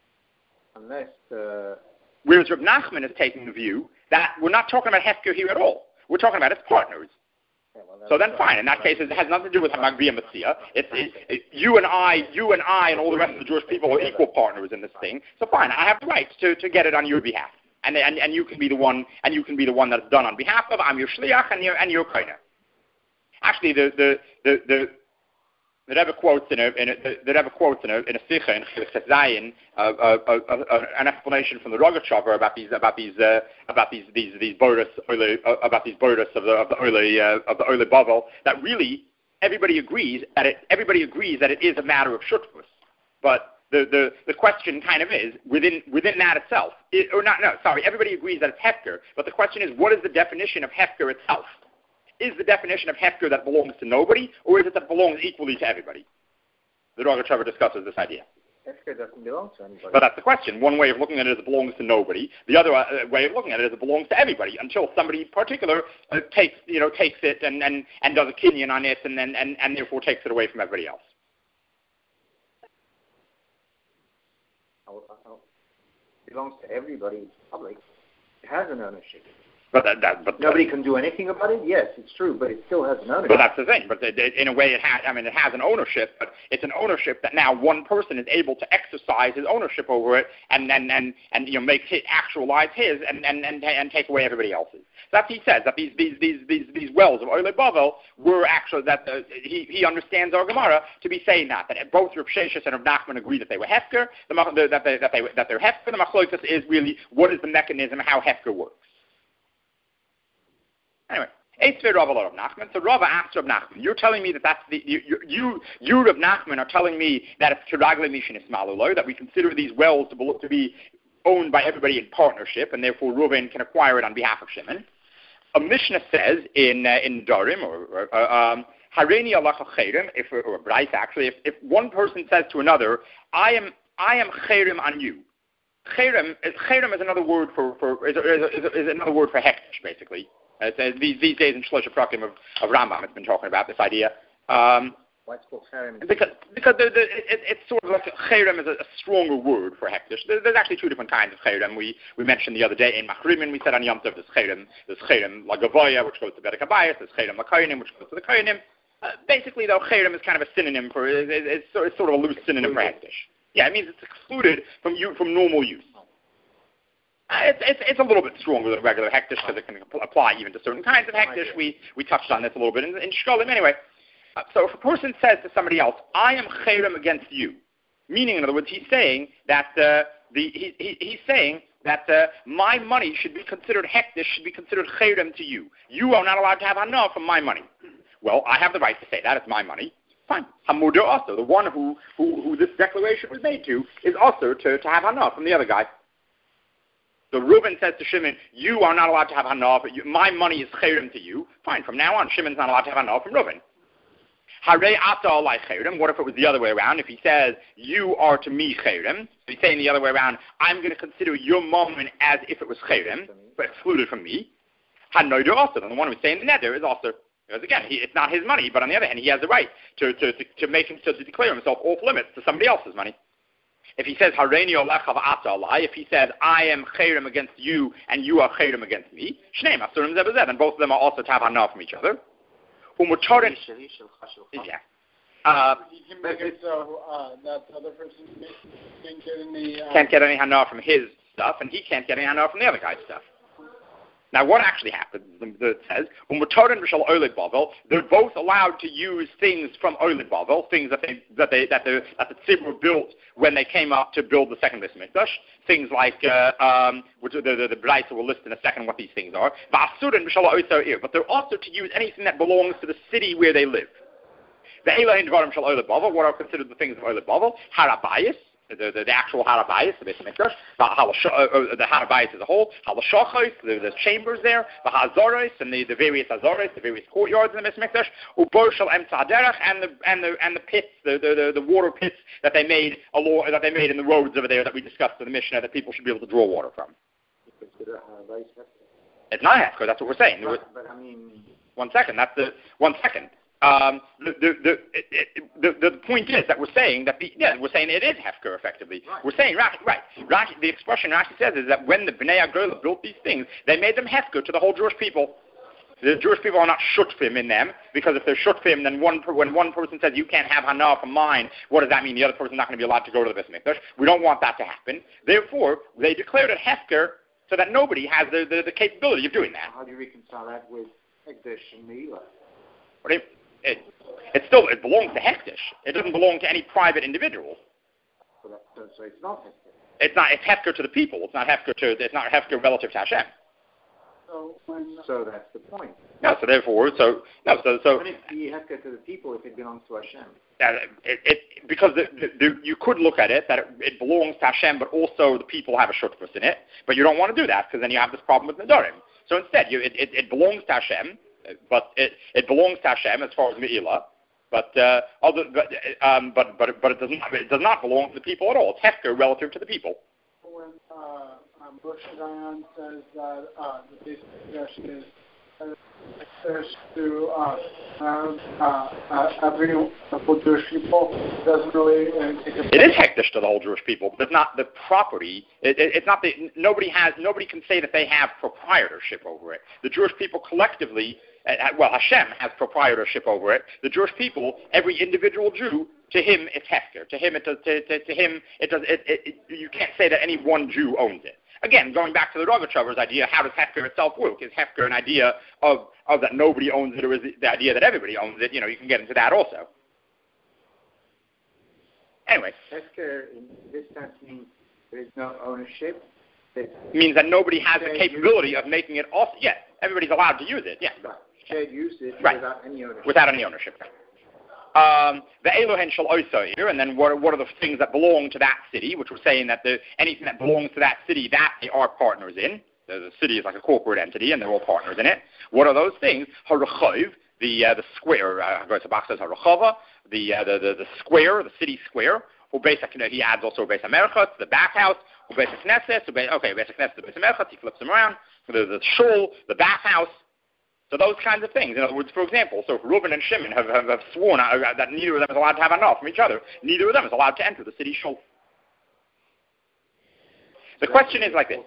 Unless. Uh... Whereas Reb Nachman is taking the view that we're not talking about Hefker here at all. We're talking about its partners. Yeah, well, so then, fine. In that case, it has nothing to do with Hamagbiya Metzia. It's it, it, you and I, you and I, and all the rest of the Jewish people are equal partners in this thing. So fine, I have the right to, to get it on your behalf, and and and you can be the one, and you can be the one that's done on behalf of. I'm your shliach, and you're and you're koineh. Actually, the the the the the Rebbe quotes in a, in a the, the Rebbe quotes in a in a sicha in Chilek Zayin uh, uh, uh, uh, an explanation from the Rogatchover about these about these uh, about these these these bodas uh, about these bodas of the of the early uh, of the early Bavel, that really everybody agrees that it everybody agrees that it is a matter of shutfus, but the, the, the question kind of is within within that itself, it, or not no sorry everybody agrees that it's Hefker, but the question is, what is the definition of Hefker itself? Is the definition of Hefker that belongs to nobody, or is it that belongs equally to everybody? The Rogatchover discusses this idea. Hefker doesn't belong to anybody. But that's the question. One way of looking at it is it belongs to nobody. The other uh, way of looking at it is it belongs to everybody, until somebody in particular uh, takes, you know, takes it and, and, and does a kinyan on it, and then and, and therefore takes it away from everybody else. It belongs to everybody. It's public. It has an ownership. But that, that, but nobody can do anything about it. Yes, it's true, but it still has an ownership. But that's the thing. But it, it, in a way, it has. I mean, it has an ownership, but it's an ownership that now one person is able to exercise his ownership over it, and and and, and you know, make it actualize his, and, and and and take away everybody else's. So that's he says that these these these these these wells of Oile Bavel were actually that the, he he understands our Gemara to be saying that that both Reb Sheshes and Reb Nachman agree that they were Hefker, the, the, that they that they that they're Hefker. The Machlokas is really what is the mechanism, how Hefker works. Anyway, Eitz Rav Rav Nachman. So Rav asks Rav Nachman, you're telling me that that's the you you you Rav Nachman are telling me that it's Kiragle Mishin Ismalulo, that we consider these wells to be, to be owned by everybody in partnership, and therefore Reuven can acquire it on behalf of Shimon. A Mishnah says in uh, in Darim or uh, um, Hareini alacha chayrim, if or Bryce actually, if, if one person says to another, I am I am chayrim on you. Chayrim is chayrim is another word for for is, is, is, is another word for hektish basically. Uh, these these days in Shlosha Prakim of, of Rambam, it's been talking about this idea. Um, Why it's called chayrim? Because because the, the, it, it's sort of like chayrim is a, a stronger word for hektish. There, there's actually two different kinds of chayrim. We we mentioned the other day in Machrimin, we said on Yom Tov there's chayrim. There's chayrim lagavoya, which goes to Bedek Habayis. There's chayrim lakoyanim, which goes to the koyanim. Uh, basically, though, chayrim is kind of a synonym for it, it, it's, it's sort of a loose synonym for hektish. Yeah, it means it's excluded from you from normal use. Uh, it's, it's it's a little bit stronger than regular hektish because it can apply even to certain kinds of hektish. We we touched on this a little bit in, in Shkolim anyway. Uh, so if a person says to somebody else, I am chayrim against you, meaning in other words, he's saying that uh, the he, he, he's saying that uh, my money should be considered hektish, should be considered chayrim to you. You are not allowed to have hana from my money. Well, I have the right to say that. It's my money. Fine. Hamudah also, the one who, who, who this declaration was made to, is also to, to have hana from the other guy. So Reuben says to Shimon, you are not allowed to have hana, but you, my money is chayrim to you. Fine. From now on, Shimon's not allowed to have hana from Reuben. Harei ata alai chayrim. What if it was the other way around? If he says, you are to me chayrim, so he's saying the other way around, I'm going to consider your moment as if it was chayrim, but excluded from me. Hanoider also, then the one who's saying the neder is also, because again, he, it's not his money, but on the other hand, he has the right to, to, to, to make him, to, to declare himself off limits to somebody else's money. If he says, Hareini olecha v'ata alai, if he says, I am chayrim against you and you are chayrim against me, shneim asurim zeh b'zeh, and both of them are also to have hana from each other. Umutorin, yeah. Uh, he can make it so uh, that the other person can't get any... Uh, can't get any hana from his stuff, and he can't get any hana from the other guy's stuff. Now, what actually happens, it says, Umutorin v'shal Oled Bavel, they're both allowed to use things from Oled Bavel, things that they that they that the that the tzibur built when they came up to build the second Beis Mikdash. Things like uh, um, which the the, the Braisa will list in a second what these things are. But they're also to use anything that belongs to the city where they live. The Elahin Dvarim shal Oled Bavel, what are considered the things of Oled Bavel? Harabayis. The, the, the actual Harabayis, the Beis Mikdash, the, the Harabayis as a whole, Halashachos, the, the chambers there, the Hazoros, and the, the various Hazoros, the various courtyards in the Beis Mikdash, Ubor Shal Em Tzaderach, and the and the and the pits, the, the, the, the water pits that they made along, that they made in the roads over there that we discussed in the Mishnah that people should be able to draw water from. It's not Hefker, that's what we're saying. But, but I mean, one second, that's the one second. Um, the, the, the, it, it, the, the point is that we're saying that the, yeah, we're saying it is Hefker effectively. Right. We're saying, right, right. Rashi, the expression Rashi says is that when the Bnei Agrola built these things, they made them Hefker to the whole Jewish people. The Jewish people are not shutfim in them, because if they're shutfim, then one, when one person says, you can't have hana from mine, what does that mean? The other person's not going to be allowed to go to the Beis Mikdash. We don't want that to happen. Therefore, they declared it Hefker so that nobody has the, the, the capability of doing that. How do you reconcile that with Hekdesh and Meila? What do you, It, it still it belongs to Hektish. It doesn't belong to any private individual. So, that, so, so it's not Hekdesh. It's not. It's Hefker to the people. It's not Hefker to. It's not Hefker relative to Hashem. so when... So that's the point. No. So therefore, so no. So so. When it be Hekdesh to the people if it belongs to Hashem? Uh, it, it because the, the, the, you could look at it that it, it belongs to Hashem, but also the people have a shutfus in it. But you don't want to do that because then you have this problem with Nedarim. So instead, you, it, it, it belongs to Hashem. But it, it belongs to Hashem as far as Me'ilah, but uh, other, but, um, but but but it does not it does not belong to the people at all. It's Hefker relative to the people. When uh, um, Moshe Dayan says that uh, the basic suggestion is access to uh, um, uh, every whole Jewish people, it doesn't really uh, take a... It is hektish to the whole Jewish people, but it's not the property. It, it, it's not the nobody has nobody can say that they have proprietorship over it. The Jewish people collectively. Uh, well, Hashem has proprietorship over it. The Jewish people, every individual Jew, to him it's Hefker. To him, it does. To, to, to him, it does. It, it, it, you can't say that any one Jew owns it. Again, going back to the Rogachover's idea, how does Hefker itself work? Is Hefker an idea of, of that nobody owns it, or is it the idea that everybody owns it? You know, you can get into that also. Anyway, Hefker in this sense means there is no ownership. It means that nobody has the capability of making it also. Yeah, everybody's allowed to use it. Yeah. Right. Shared usage right. without any ownership. Without any ownership. Um, the Elohen shall also here, and then what, what are the things that belong to that city? Which we're saying that the anything that belongs to that city, that they are partners in. The, the city is like a corporate entity, and they're all partners in it. What are those things? Harachov, the uh, the square, uh, the the, uh, the the the square, the city square. Who basically he adds also Beis HaMerchatz, the back house, who Beis HaKnesset, okay, Beis HaKnesset, the Beis HaMerchatz, he flips them around. The, the shul, the back house. So those kinds of things. In other words, for example, so if Reuben and Shimon have, have, have sworn uh, that neither of them is allowed to have enough from each other, neither of them is allowed to enter the city shul. The question is like this.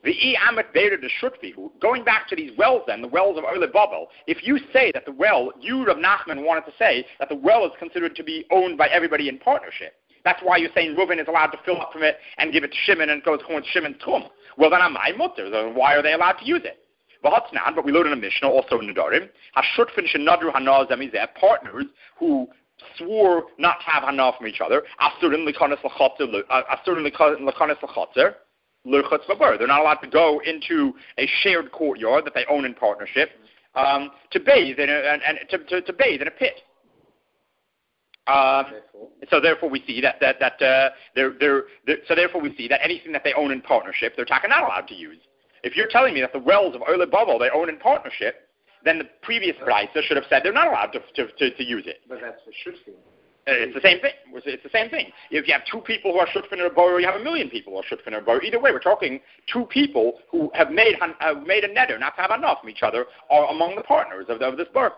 Going back to these wells then, the wells of Ole Babel, if you say that the well, you, Rav Nachman, wanted to say that the well is considered to be owned by everybody in partnership. That's why you're saying Reuven is allowed to fill up from it and give it to Shimon and it goes to Shimon's tum. Well, then am I mutter. Then why are they allowed to use it? But we learn in the Mishnah, also in Nedarim, Hashutfin shenadru hana zamizeh, partners who swore not to have hana from each other, asurin lekanes l'chotzer, asurin lekanes l'chotzer, l'chotz babar. They're not allowed to go into a shared courtyard that they own in partnership um, to bathe in a, and, and to, to, to bathe in a pit. Um, so therefore, we see that that that uh, they're, they're, they're so therefore we see that anything that they own in partnership, they're not allowed to use. If you're telling me that the wells of Ole Babel they own in partnership, then the previous Braisa should have said they're not allowed to to, to, to use it. But that's the shutfin. Uh, it's the same thing. It's the same thing. If you have two people who are shutfin or bar, or you have a million people who are shutfin or bar, either way, we're talking two people who have made have made a neder not to have enough from each other, are among the partners of, the, of this bar.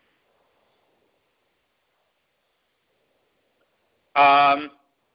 Um,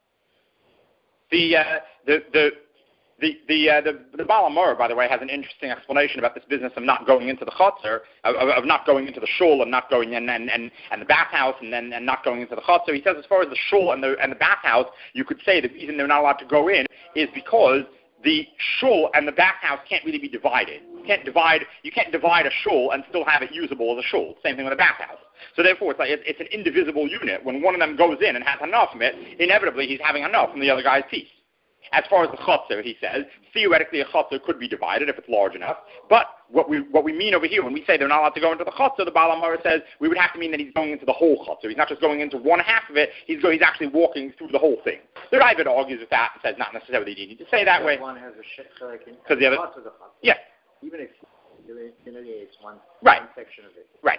the, uh, the the the the uh, the the Baal HaMaor, by the way, has an interesting explanation about this business of not going into the chutzner, of, of not going into the shul and not going in and and, and the bathhouse and then and not going into the chutzner. He says as far as the shul and the and the bathhouse, you could say the reason they're not allowed to go in is because the shul and the bathhouse can't really be divided. You can't divide you can't divide a shul and still have it usable as a shul. Same thing with a bathhouse. So therefore, it's like it's, it's an indivisible unit. When one of them goes in and has enough from it, inevitably he's having enough from the other guy's piece. As far as the chutzner, he says, theoretically a chutzner could be divided if it's large enough. But what we what we mean over here when we say they're not allowed to go into the chutzner, the Baal HaMaor says we would have to mean that he's going into the whole chutzner. He's not just going into one half of it. He's going, he's actually walking through the whole thing. The Ravid argues with that and says not necessarily you need to say that way. One has a shit like in the other, parts of the chutzner. Yeah. Even if delineates one, right. one section of it. Right.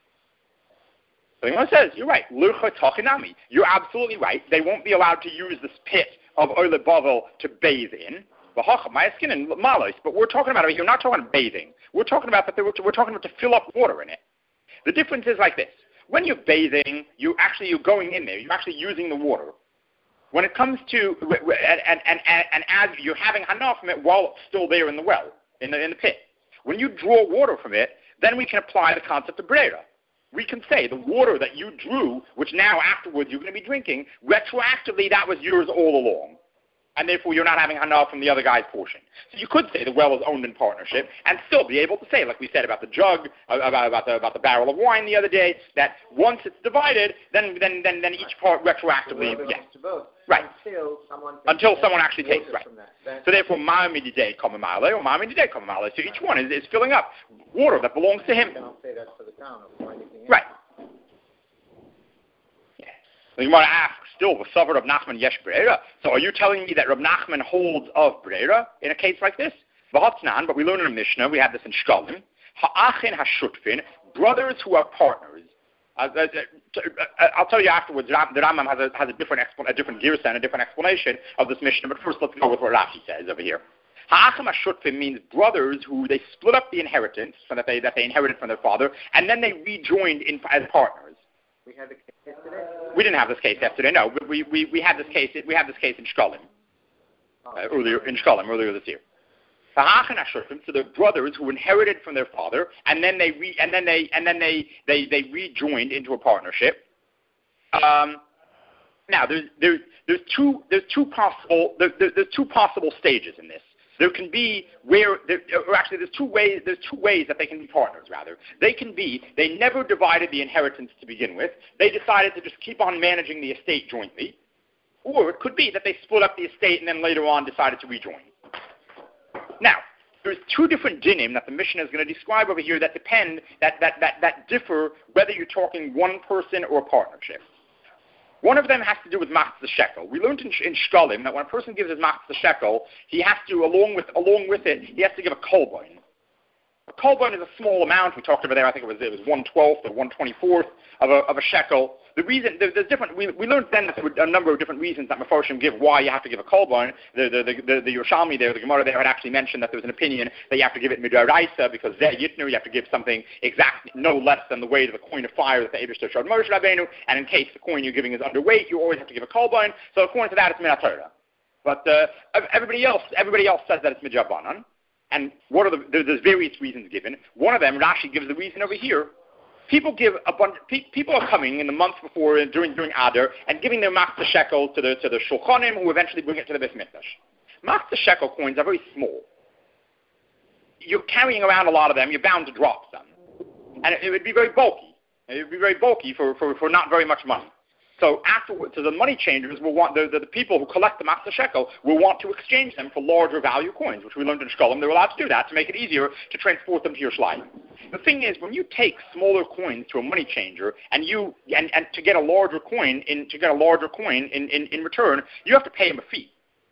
So Gemara says, you're right. You're absolutely right. They won't be allowed to use this pit of Ole Babel to bathe in. But we're talking about, you're not talking about bathing. We're talking about that. We're talking about to fill up water in it. The difference is like this. When you're bathing, you actually, you're going in there. You're actually using the water. When it comes to, and, and, and, and as you're having enough from it while it's still there in the well, in the, in the pit. When you draw water from it, then we can apply the concept of Brera. We can say the water that you drew, which now afterwards you're going to be drinking, retroactively that was yours all along. And therefore you're not having enough from the other guy's portion. So you could say the well is owned in partnership and still be able to say, like we said about the jug, about, about, the, about the barrel of wine the other day, that once it's divided, then then then, then each part retroactively, yeah. Right. Until someone, Until someone actually takes, right. So therefore, ma'amidi day kamamale or ma'amidi day kamamale. So each one is, is filling up water that belongs to him. You cannot say that for the town or anything else. Right. Yeah. So you want to ask still, the suffered of Nachman yesh Brera. So are you telling me that Rab Nachman holds of Brera in a case like this? V'hatznan, but we learn in a Mishnah, we have this in Shkalim, ha'achin ha'shutfin, brothers who are partners. Uh, uh, uh, I'll tell you afterwards. The Rambam has a has a different expl- a different girsa and a different explanation of this Mishnah. But first, let's go with what Rashi says over here. Ha'achim ha'shutfim means brothers who they split up the inheritance so that they that they inherited from their father, and then they rejoined in as partners. We had the case yesterday. We didn't have this case yesterday. No, we we we had this case. We had this case in Shkalim uh, earlier in Shkalim earlier this year. So they're brothers who inherited from their father, and then they re, and then they and then they, they, they rejoined into a partnership. Um, now there's there's there's two there's two possible there, there, there's two possible stages in this. There can be where there, or actually there's two ways there's two ways that they can be partners. Rather, they can be they never divided the inheritance to begin with. They decided to just keep on managing the estate jointly, or it could be that they split up the estate and then later on decided to rejoin. Now, there's two different dinim that the Mishnah is going to describe over here that depend, that, that, that, that differ whether you're talking one person or a partnership. One of them has to do with machzah shekel. We learned in, in Shkalim that when a person gives his machzah shekel, he has to, along with along with it, he has to give a kolboin. A kolbon is a small amount. We talked about there. I think it was it was one twelfth or one twenty fourth of a of a shekel. The reason there, there's different. We, we learned then that there were a number of different reasons that Mefarshim give why you have to give a kolbon. The the the the, the Yerushalmi there, the Gemara there had actually mentioned that there was an opinion that you have to give it midaraisa because there yitnu you have to give something exact no less than the weight of the coin of fire that the Eibishter showed Moshe Rabbeinu, and in case the coin you're giving is underweight, you always have to give a kolbon. So according to that, it's minat Torah. But uh, everybody else everybody else says that it's midrabanan. And what are the, there's various reasons given. One of them, Rashi gives the reason over here. People give a bunch. Pe- people are coming in the month before, during during Adar, and giving their machzah shekel to the to the shulchanim, who eventually bring it to the Beis Mikdash. Machzah shekel coins are very small. You're carrying around a lot of them. You're bound to drop some, and it, it would be very bulky. It would be very bulky for, for, for not very much money. So afterwards, so the money changers will want, the, the, the people who collect the machzah shekel will want to exchange them for larger value coins, which we learned in Shkolim. They're allowed to do that to make it easier to transport them to Yerushalayim. The thing is, when you take smaller coins to a money changer and you and, and to get a larger coin in to get a larger coin in, in, in return, you have to pay him a fee.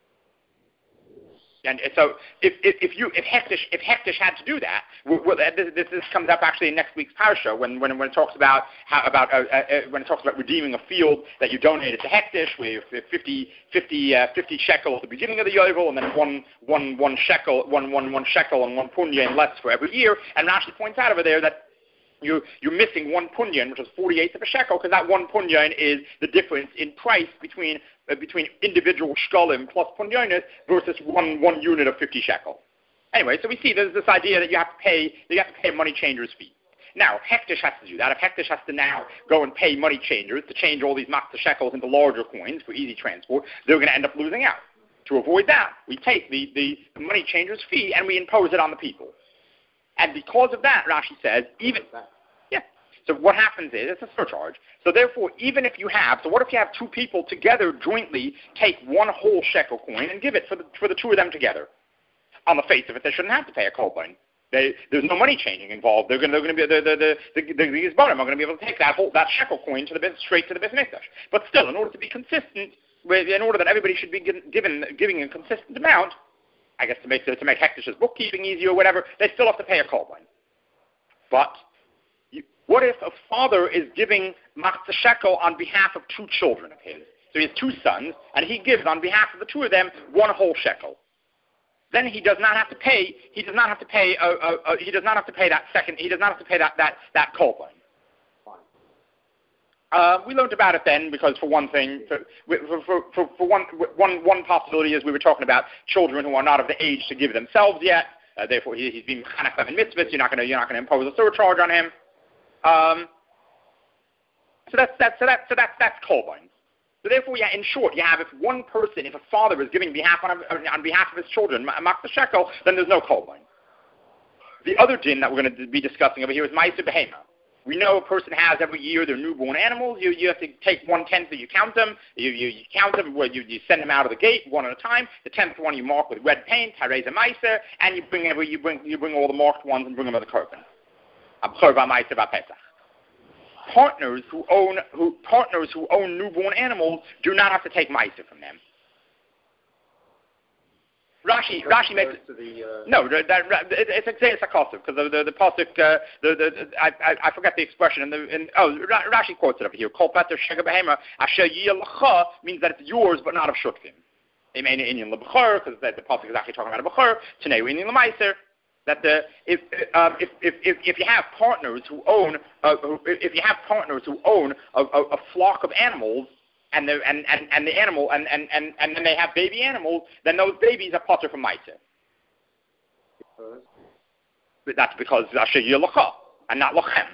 And so, if, if, if you if Hektish if Hektish had to do that, well, this, this, this comes up actually in next week's parsha when, when when it talks about how about uh, uh, when it talks about redeeming a field that you donated to Hektish with fifty, fifty, uh, fifty shekel at the beginning of the yovel, and then one one one shekel one one one shekel and one punyan less for every year. And Rashi points out over there that You're, you're missing one punyan, which is forty-eighth of a shekel, because that one punyan is the difference in price between uh, between individual shkolim plus punyanis versus one one unit of fifty shekel. Anyway, so we see there's this idea that you have to pay you have to pay a money changer's fee. Now, Hektish has to do that. If Hektish has to now go and pay money changers to change all these machzah shekels into larger coins for easy transport, they're going to end up losing out. To avoid that, we take the, the, the money changer's fee and we impose it on the people. And because of that, Rashi says, even, yeah, so what happens is, it's a surcharge. So therefore, even if you have, so what if you have two people together jointly take one whole shekel coin and give it for the, for the two of them together? On the face of it, they shouldn't have to pay a kolbon. They, there's no money changing involved. They're going to, they're going to be, the, the, the, the, the, these bottom are going to be able to take that whole, that shekel coin to the, straight to the Beis Mikdash. But still, in order to be consistent, with, in order that everybody should be given, giving a consistent amount, I guess to make to make Hektish's bookkeeping easier or whatever, they still have to pay a kolbon. But you, what if a father is giving machzah shekel on behalf of two children of his? So he has two sons, and he gives on behalf of the two of them one whole shekel. Then he does not have to pay. He does not have to pay. Uh, uh, uh, he does not have to pay that second. He does not have to pay that that that kolbon. Uh, we learned about it then because, for one thing, for, for, for, for one, one, one possibility is we were talking about children who are not of the age to give themselves yet. Uh, therefore, he, he's being mechanech and mitzvahs. You're not going to you're not going to impose a surcharge on him. Um, so that's that's so that so that's that's kolbon. So therefore, yeah, in short, you have if one person, if a father is giving behalf on, on behalf of his children machzah shekel, then there's no kolbon. The other din that we're going to be discussing over here is ma'aser behema. We know a person has every year their newborn animals. You you have to take one tenth, you count them. You you, you count them. Well, you, you send them out of the gate one at a time. The tenth one you mark with red paint, hareza ma'aser, and you bring every you bring you bring all the marked ones and bring them to the korban. Abchor v'ma'aser v'pesach. Partners who own who partners who own newborn animals do not have to take ma'aser from them. Rashi, Rashi makes it, the, uh, no. That, that, it's it's a kosov because the the, the pasuk uh, the, the I, I I forget the expression in the in, oh Rashi quotes it over here. Kol pater shega behema asher yilcha means that it's yours but not of shutkim. Imein inyan lebechor because the, the pasuk is actually talking about a bechor. Today we inyan lemaiser. That the if, uh, if if if if you have partners who own uh, if you have partners who own a, a, a flock of animals. And the and, and, and the animal and, and, and, and then they have baby animals, then those babies are potter from ma'aser. But that's because asher yilcha and not lochem.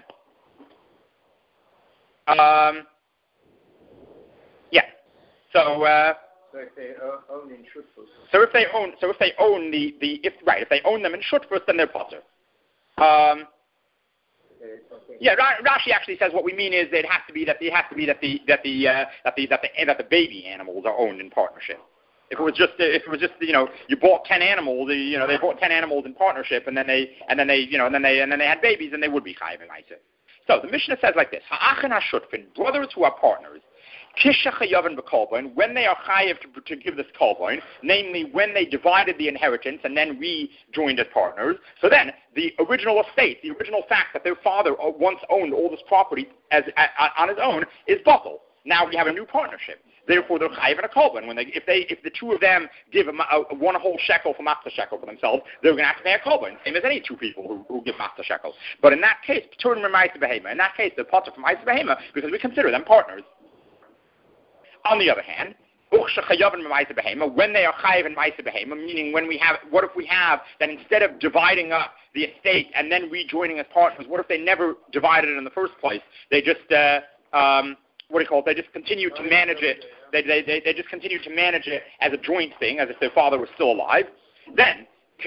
Um. Yeah. So. Uh, so if they own in shutfus. So if they own, so if they own the, the if right, if they own them in shutfus, then they're potter. Um. Yeah, Rashi actually says what we mean is that it has to be that it has to be that the that the uh, that the that the that the baby animals are owned in partnership. If it was just if it was just you know you bought ten animals, you know they bought ten animals in partnership, and then they and then they you know and then they and then they had babies, and they would be chayiv ma'aser. So the Mishnah says like this: Ha'achin ha'shutfin, brothers who are partners, Kisha Chayavan b'Kolboin, when they are chayav to, to give this Kolboin, namely when they divided the inheritance and then rejoined as partners, so then the original estate, the original fact that their father once owned all this property as, as on his own is bottled. Now we have a new partnership. Therefore, they're chayiv and a kolban. When they, if they, if the two of them give a, a, one whole shekel for matzah shekel for themselves, they're going to have to pay a kolban, same as any two people who, who give matzah shekels. But in that case, P'turim Ma'aseh Behema. In that case, they're potter from Ma'aseh Behema because we consider them partners. On the other hand, when they are chayiv and Ma'aseh Behema, meaning when we have, what if we have that instead of dividing up the estate and then rejoining as partners, what if they never divided it in the first place? They just uh, um, what do you call it? They just continue to manage it. They, they, they, they just continue to manage it as a joint thing, as if their father was still alive. Then,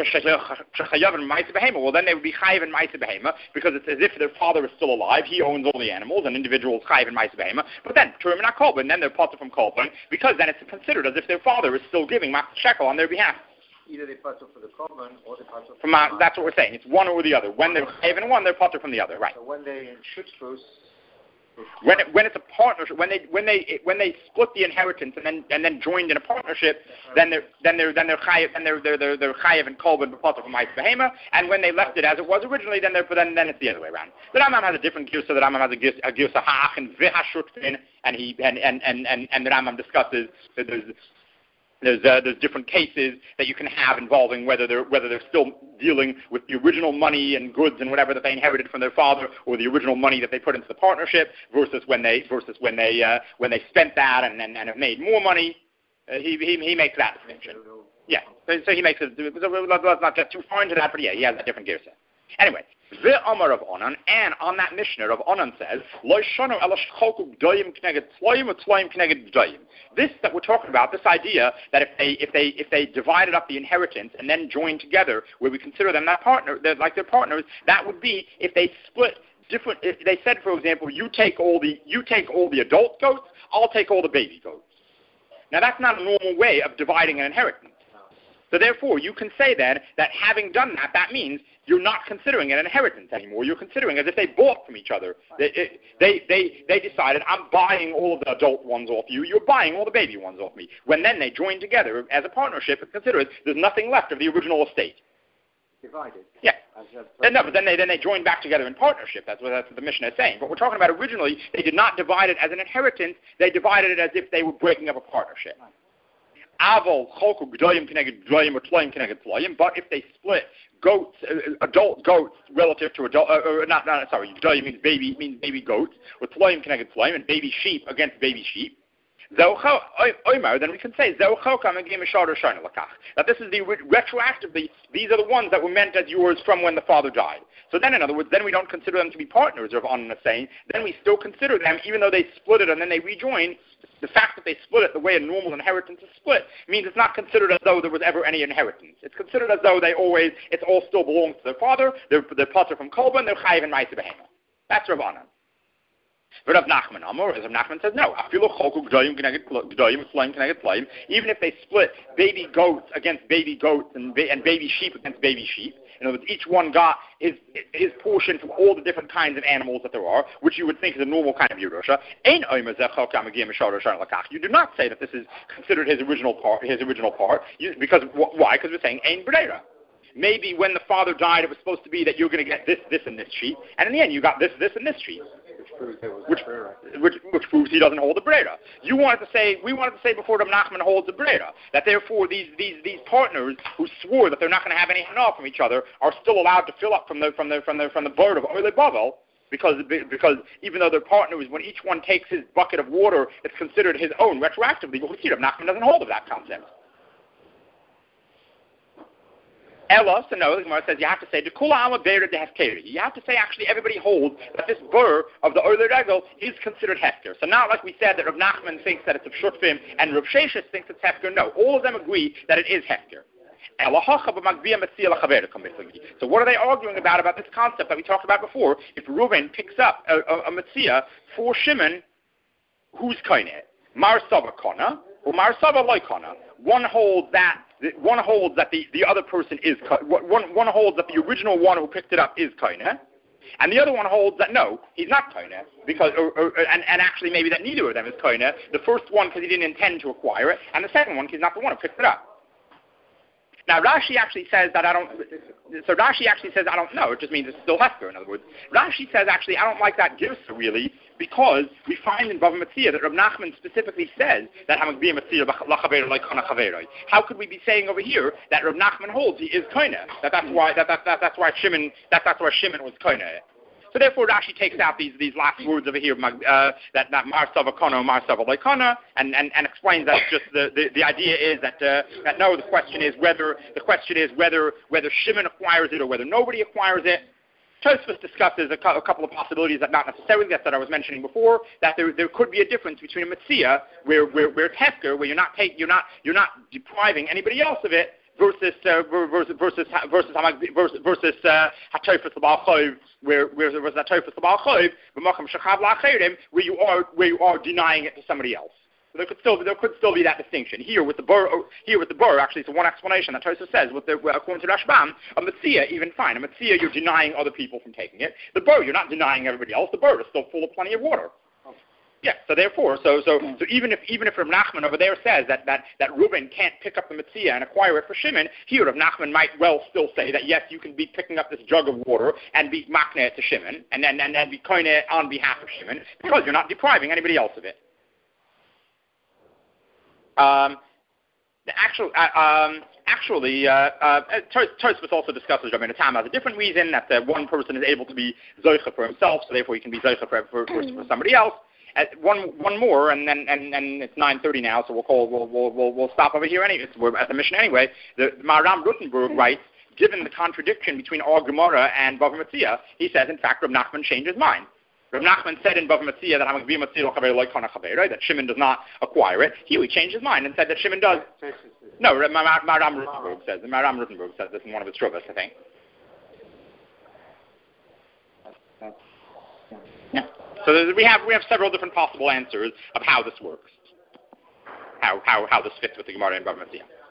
well, then they would be chayiv and Ma'aseh Behema because it's as if their father is still alive. He owns all the animals, and individuals chayiv and Ma'aseh Behema. But then, Turim and Kolban, then they're potter from Kolban because then it's considered as if their father is still giving matzah shekel on their behalf. Either they potter for the Kolban or they potter from. Uh, that's what we're saying. It's one or the other. When they're chayiv in one, they're potter from the other. Right. So when they in Shutzfus. When it, when it's a partnership, when they when they when they split the inheritance and then and then joined in a partnership, then they're then they're then they're chayiv then they're they're they're, they're chayiv and kolban b'potter from Ma'aseh Behema, and when they left it as it was originally, then they're then then it's the other way around. The Rambam has a different girsa. The Rambam has a girsa, a girsa ha'ach and v'hashutfin, and he and and and and, and the Rambam discusses that there's. There's uh, there's different cases that you can have involving whether they're whether they're still dealing with the original money and goods and whatever that they inherited from their father, or the original money that they put into the partnership, versus when they versus when they uh, when they spent that and, and, and have made more money. Uh, he, he he makes that distinction. Yeah, so, so he makes it. So let's not get too far into that, but yeah, he has a different gear set. Anyway, the Amar of Onan, and on that Mishnah of Onan says, this that we're talking about, this idea that if they if they if they divided up the inheritance and then joined together, where we consider them that partner, they're like their partners, that would be if they split different. If they said, for example, you take all the you take all the adult goats, I'll take all the baby goats. Now that's not a normal way of dividing an inheritance. So therefore, you can say then that having done that, that means you're not considering it an inheritance anymore. You're considering as if they bought from each other. They, they, they, they decided, I'm buying all of the adult ones off you, you're buying all the baby ones off me. When then they join together as a partnership, it's considered there's nothing left of the original estate. Divided. Yeah. Then, no, but then they then they join back together in partnership. That's what, that's what the Mishnah is saying. But we're talking about originally, they did not divide it as an inheritance. They divided it as if they were breaking up a partnership. Aval choku g'doyim connected g'doyim or tloyim connected tloyim. But if they split goats, uh, adult goats relative to adult, uh, or not, not sorry, g'doyim means baby means baby goats, with tloyim connected tloyim, and baby sheep against baby sheep. Then we can say that this is the retroactively. These are the ones that were meant as yours from when the father died. So then, in other words, then we don't consider them to be partners of Onan saying. Then we still consider them, even though they split it and then they rejoin. The fact that they split it the way a normal inheritance is split means it's not considered as though there was ever any inheritance. It's considered as though they always, it all still belongs to their father. They're they're potter from Kolban. They're chayiv and Ma'aseh Behema. That's Rav Onan. But Rav Nachman Amor, as Rav Nachman says, no. Even if they split baby goats against baby goats and, ba- and baby sheep against baby sheep, in other words, each one got his his portion from all the different kinds of animals that there are, which you would think is a normal kind of Yerusha. You do not say that this is considered his original part. His original part, you, because why? Because we're saying ein b'reira. Maybe when the father died, it was supposed to be that you're going to get this, this, and this sheep, and in the end, you got this, this, and this sheep. Which, which, which proves he doesn't hold the brera. You wanted to say, we wanted to say before Rav Nachman holds the brera, that therefore these, these, these partners who swore that they're not going to have any hana from each other are still allowed to fill up from the from the from the from the bird of Oile Bavel, because because even though they're partners, when each one takes his bucket of water, it's considered his own retroactively. But we see Rav Nachman doesn't hold of that concept. Ella, so no, the Gemara says you have to say the kula ala beira de hefkeri. You have to say actually everybody holds that this burr of the Oile Regel is considered hefker. So not like we said that Rav Nachman thinks that it's a shutfim and Rav Sheshes thinks it's hefker. No, all of them agree that it is hefker. So what are they arguing about about this concept that we talked about before? If Reuven picks up a, a, a Metzia for Shimon, who's kaineh? Mar Sava kana or Mar Sava loy kana? One holds that. One holds that the, the other person is one one holds that the original one who picked it up is kaineh, And the other one holds that no, he's not koine, because, or, or, and, and actually maybe that neither of them is koine. The first one because he didn't intend to acquire it, and the second one because he's not the one who picked it up. Now Rashi actually says that I don't. So Rashi actually says I don't know. It just means it's still hefker. In other words, Rashi says actually I don't like that girsa really because we find in Bava Metzia that Reb Nachman specifically says that Hamag be Metzia lachaver like kana chaveroi. How could we be saying over here that Reb Nachman holds he is koine? That that's why that, that, that that's why Shimon that that's why Shimon was koine. So therefore, Rashi takes out these these last words over here, uh, that that Mar Sava Kono, Mar Sava Loikona, and, and and explains that just the, the, the idea is that uh, that no, the question is whether the question is whether whether Shimon acquires it or whether nobody acquires it. Tosfos discusses a, co- a couple of possibilities that not necessarily that, that I was mentioning before, that there there could be a difference between a Metzia where where where it's hefker, where you're not take, you're not you're not depriving anybody else of it. Versus uh, versus versus versus versus versus hatofus l'bal chayv, where where there was hatofus l'bal chayv, b'macham shechav la'acherim, where you are where you are denying it to somebody else. So there could still there could still be that distinction here with the bur here with the bur. Actually, it's one explanation that Tosfos says with the according to Rashbam, a metzia even fine. A metzia you're denying other people from taking it. The bur you're not denying everybody else. The bur is still full of plenty of water. Yeah, so therefore, so so so even if even if Rav Nachman over there says that that that Reuben can't pick up the Metzia and acquire it for Shimon, here Rav Nachman might well still say that yes, you can be picking up this jug of water and be makneh to Shimon and then and, and be koineh on behalf of Shimon because you're not depriving anybody else of it. Um, the actual uh, um. Actually, uh, uh, Tosfos also discusses Rabbeinu Tam as a different reason that uh, one person is able to be zoicha for himself, so therefore he can be zoicha for, for, for, for somebody else. Uh, one one more, and then and, and it's nine thirty now, so we'll call we'll we'll we'll, we'll stop over here anyway. We're at the mission anyway. The, the Maharam Rutenberg writes, given the contradiction between our Gemara and Bava Metzia, he says in fact Reb Nachman changed his mind. Reb Nachman said in Bava Metzia that Hamag Metzia lo that Shimon does not acquire it. He would change his mind and said that Shimon does. No, Maharam Rutenberg says. Maharam Rutenberg says this in one of his Truvas, I think. Yeah. So we have we have several different possible answers of how this works, how how how this fits with the Gemara and Bava Metzia.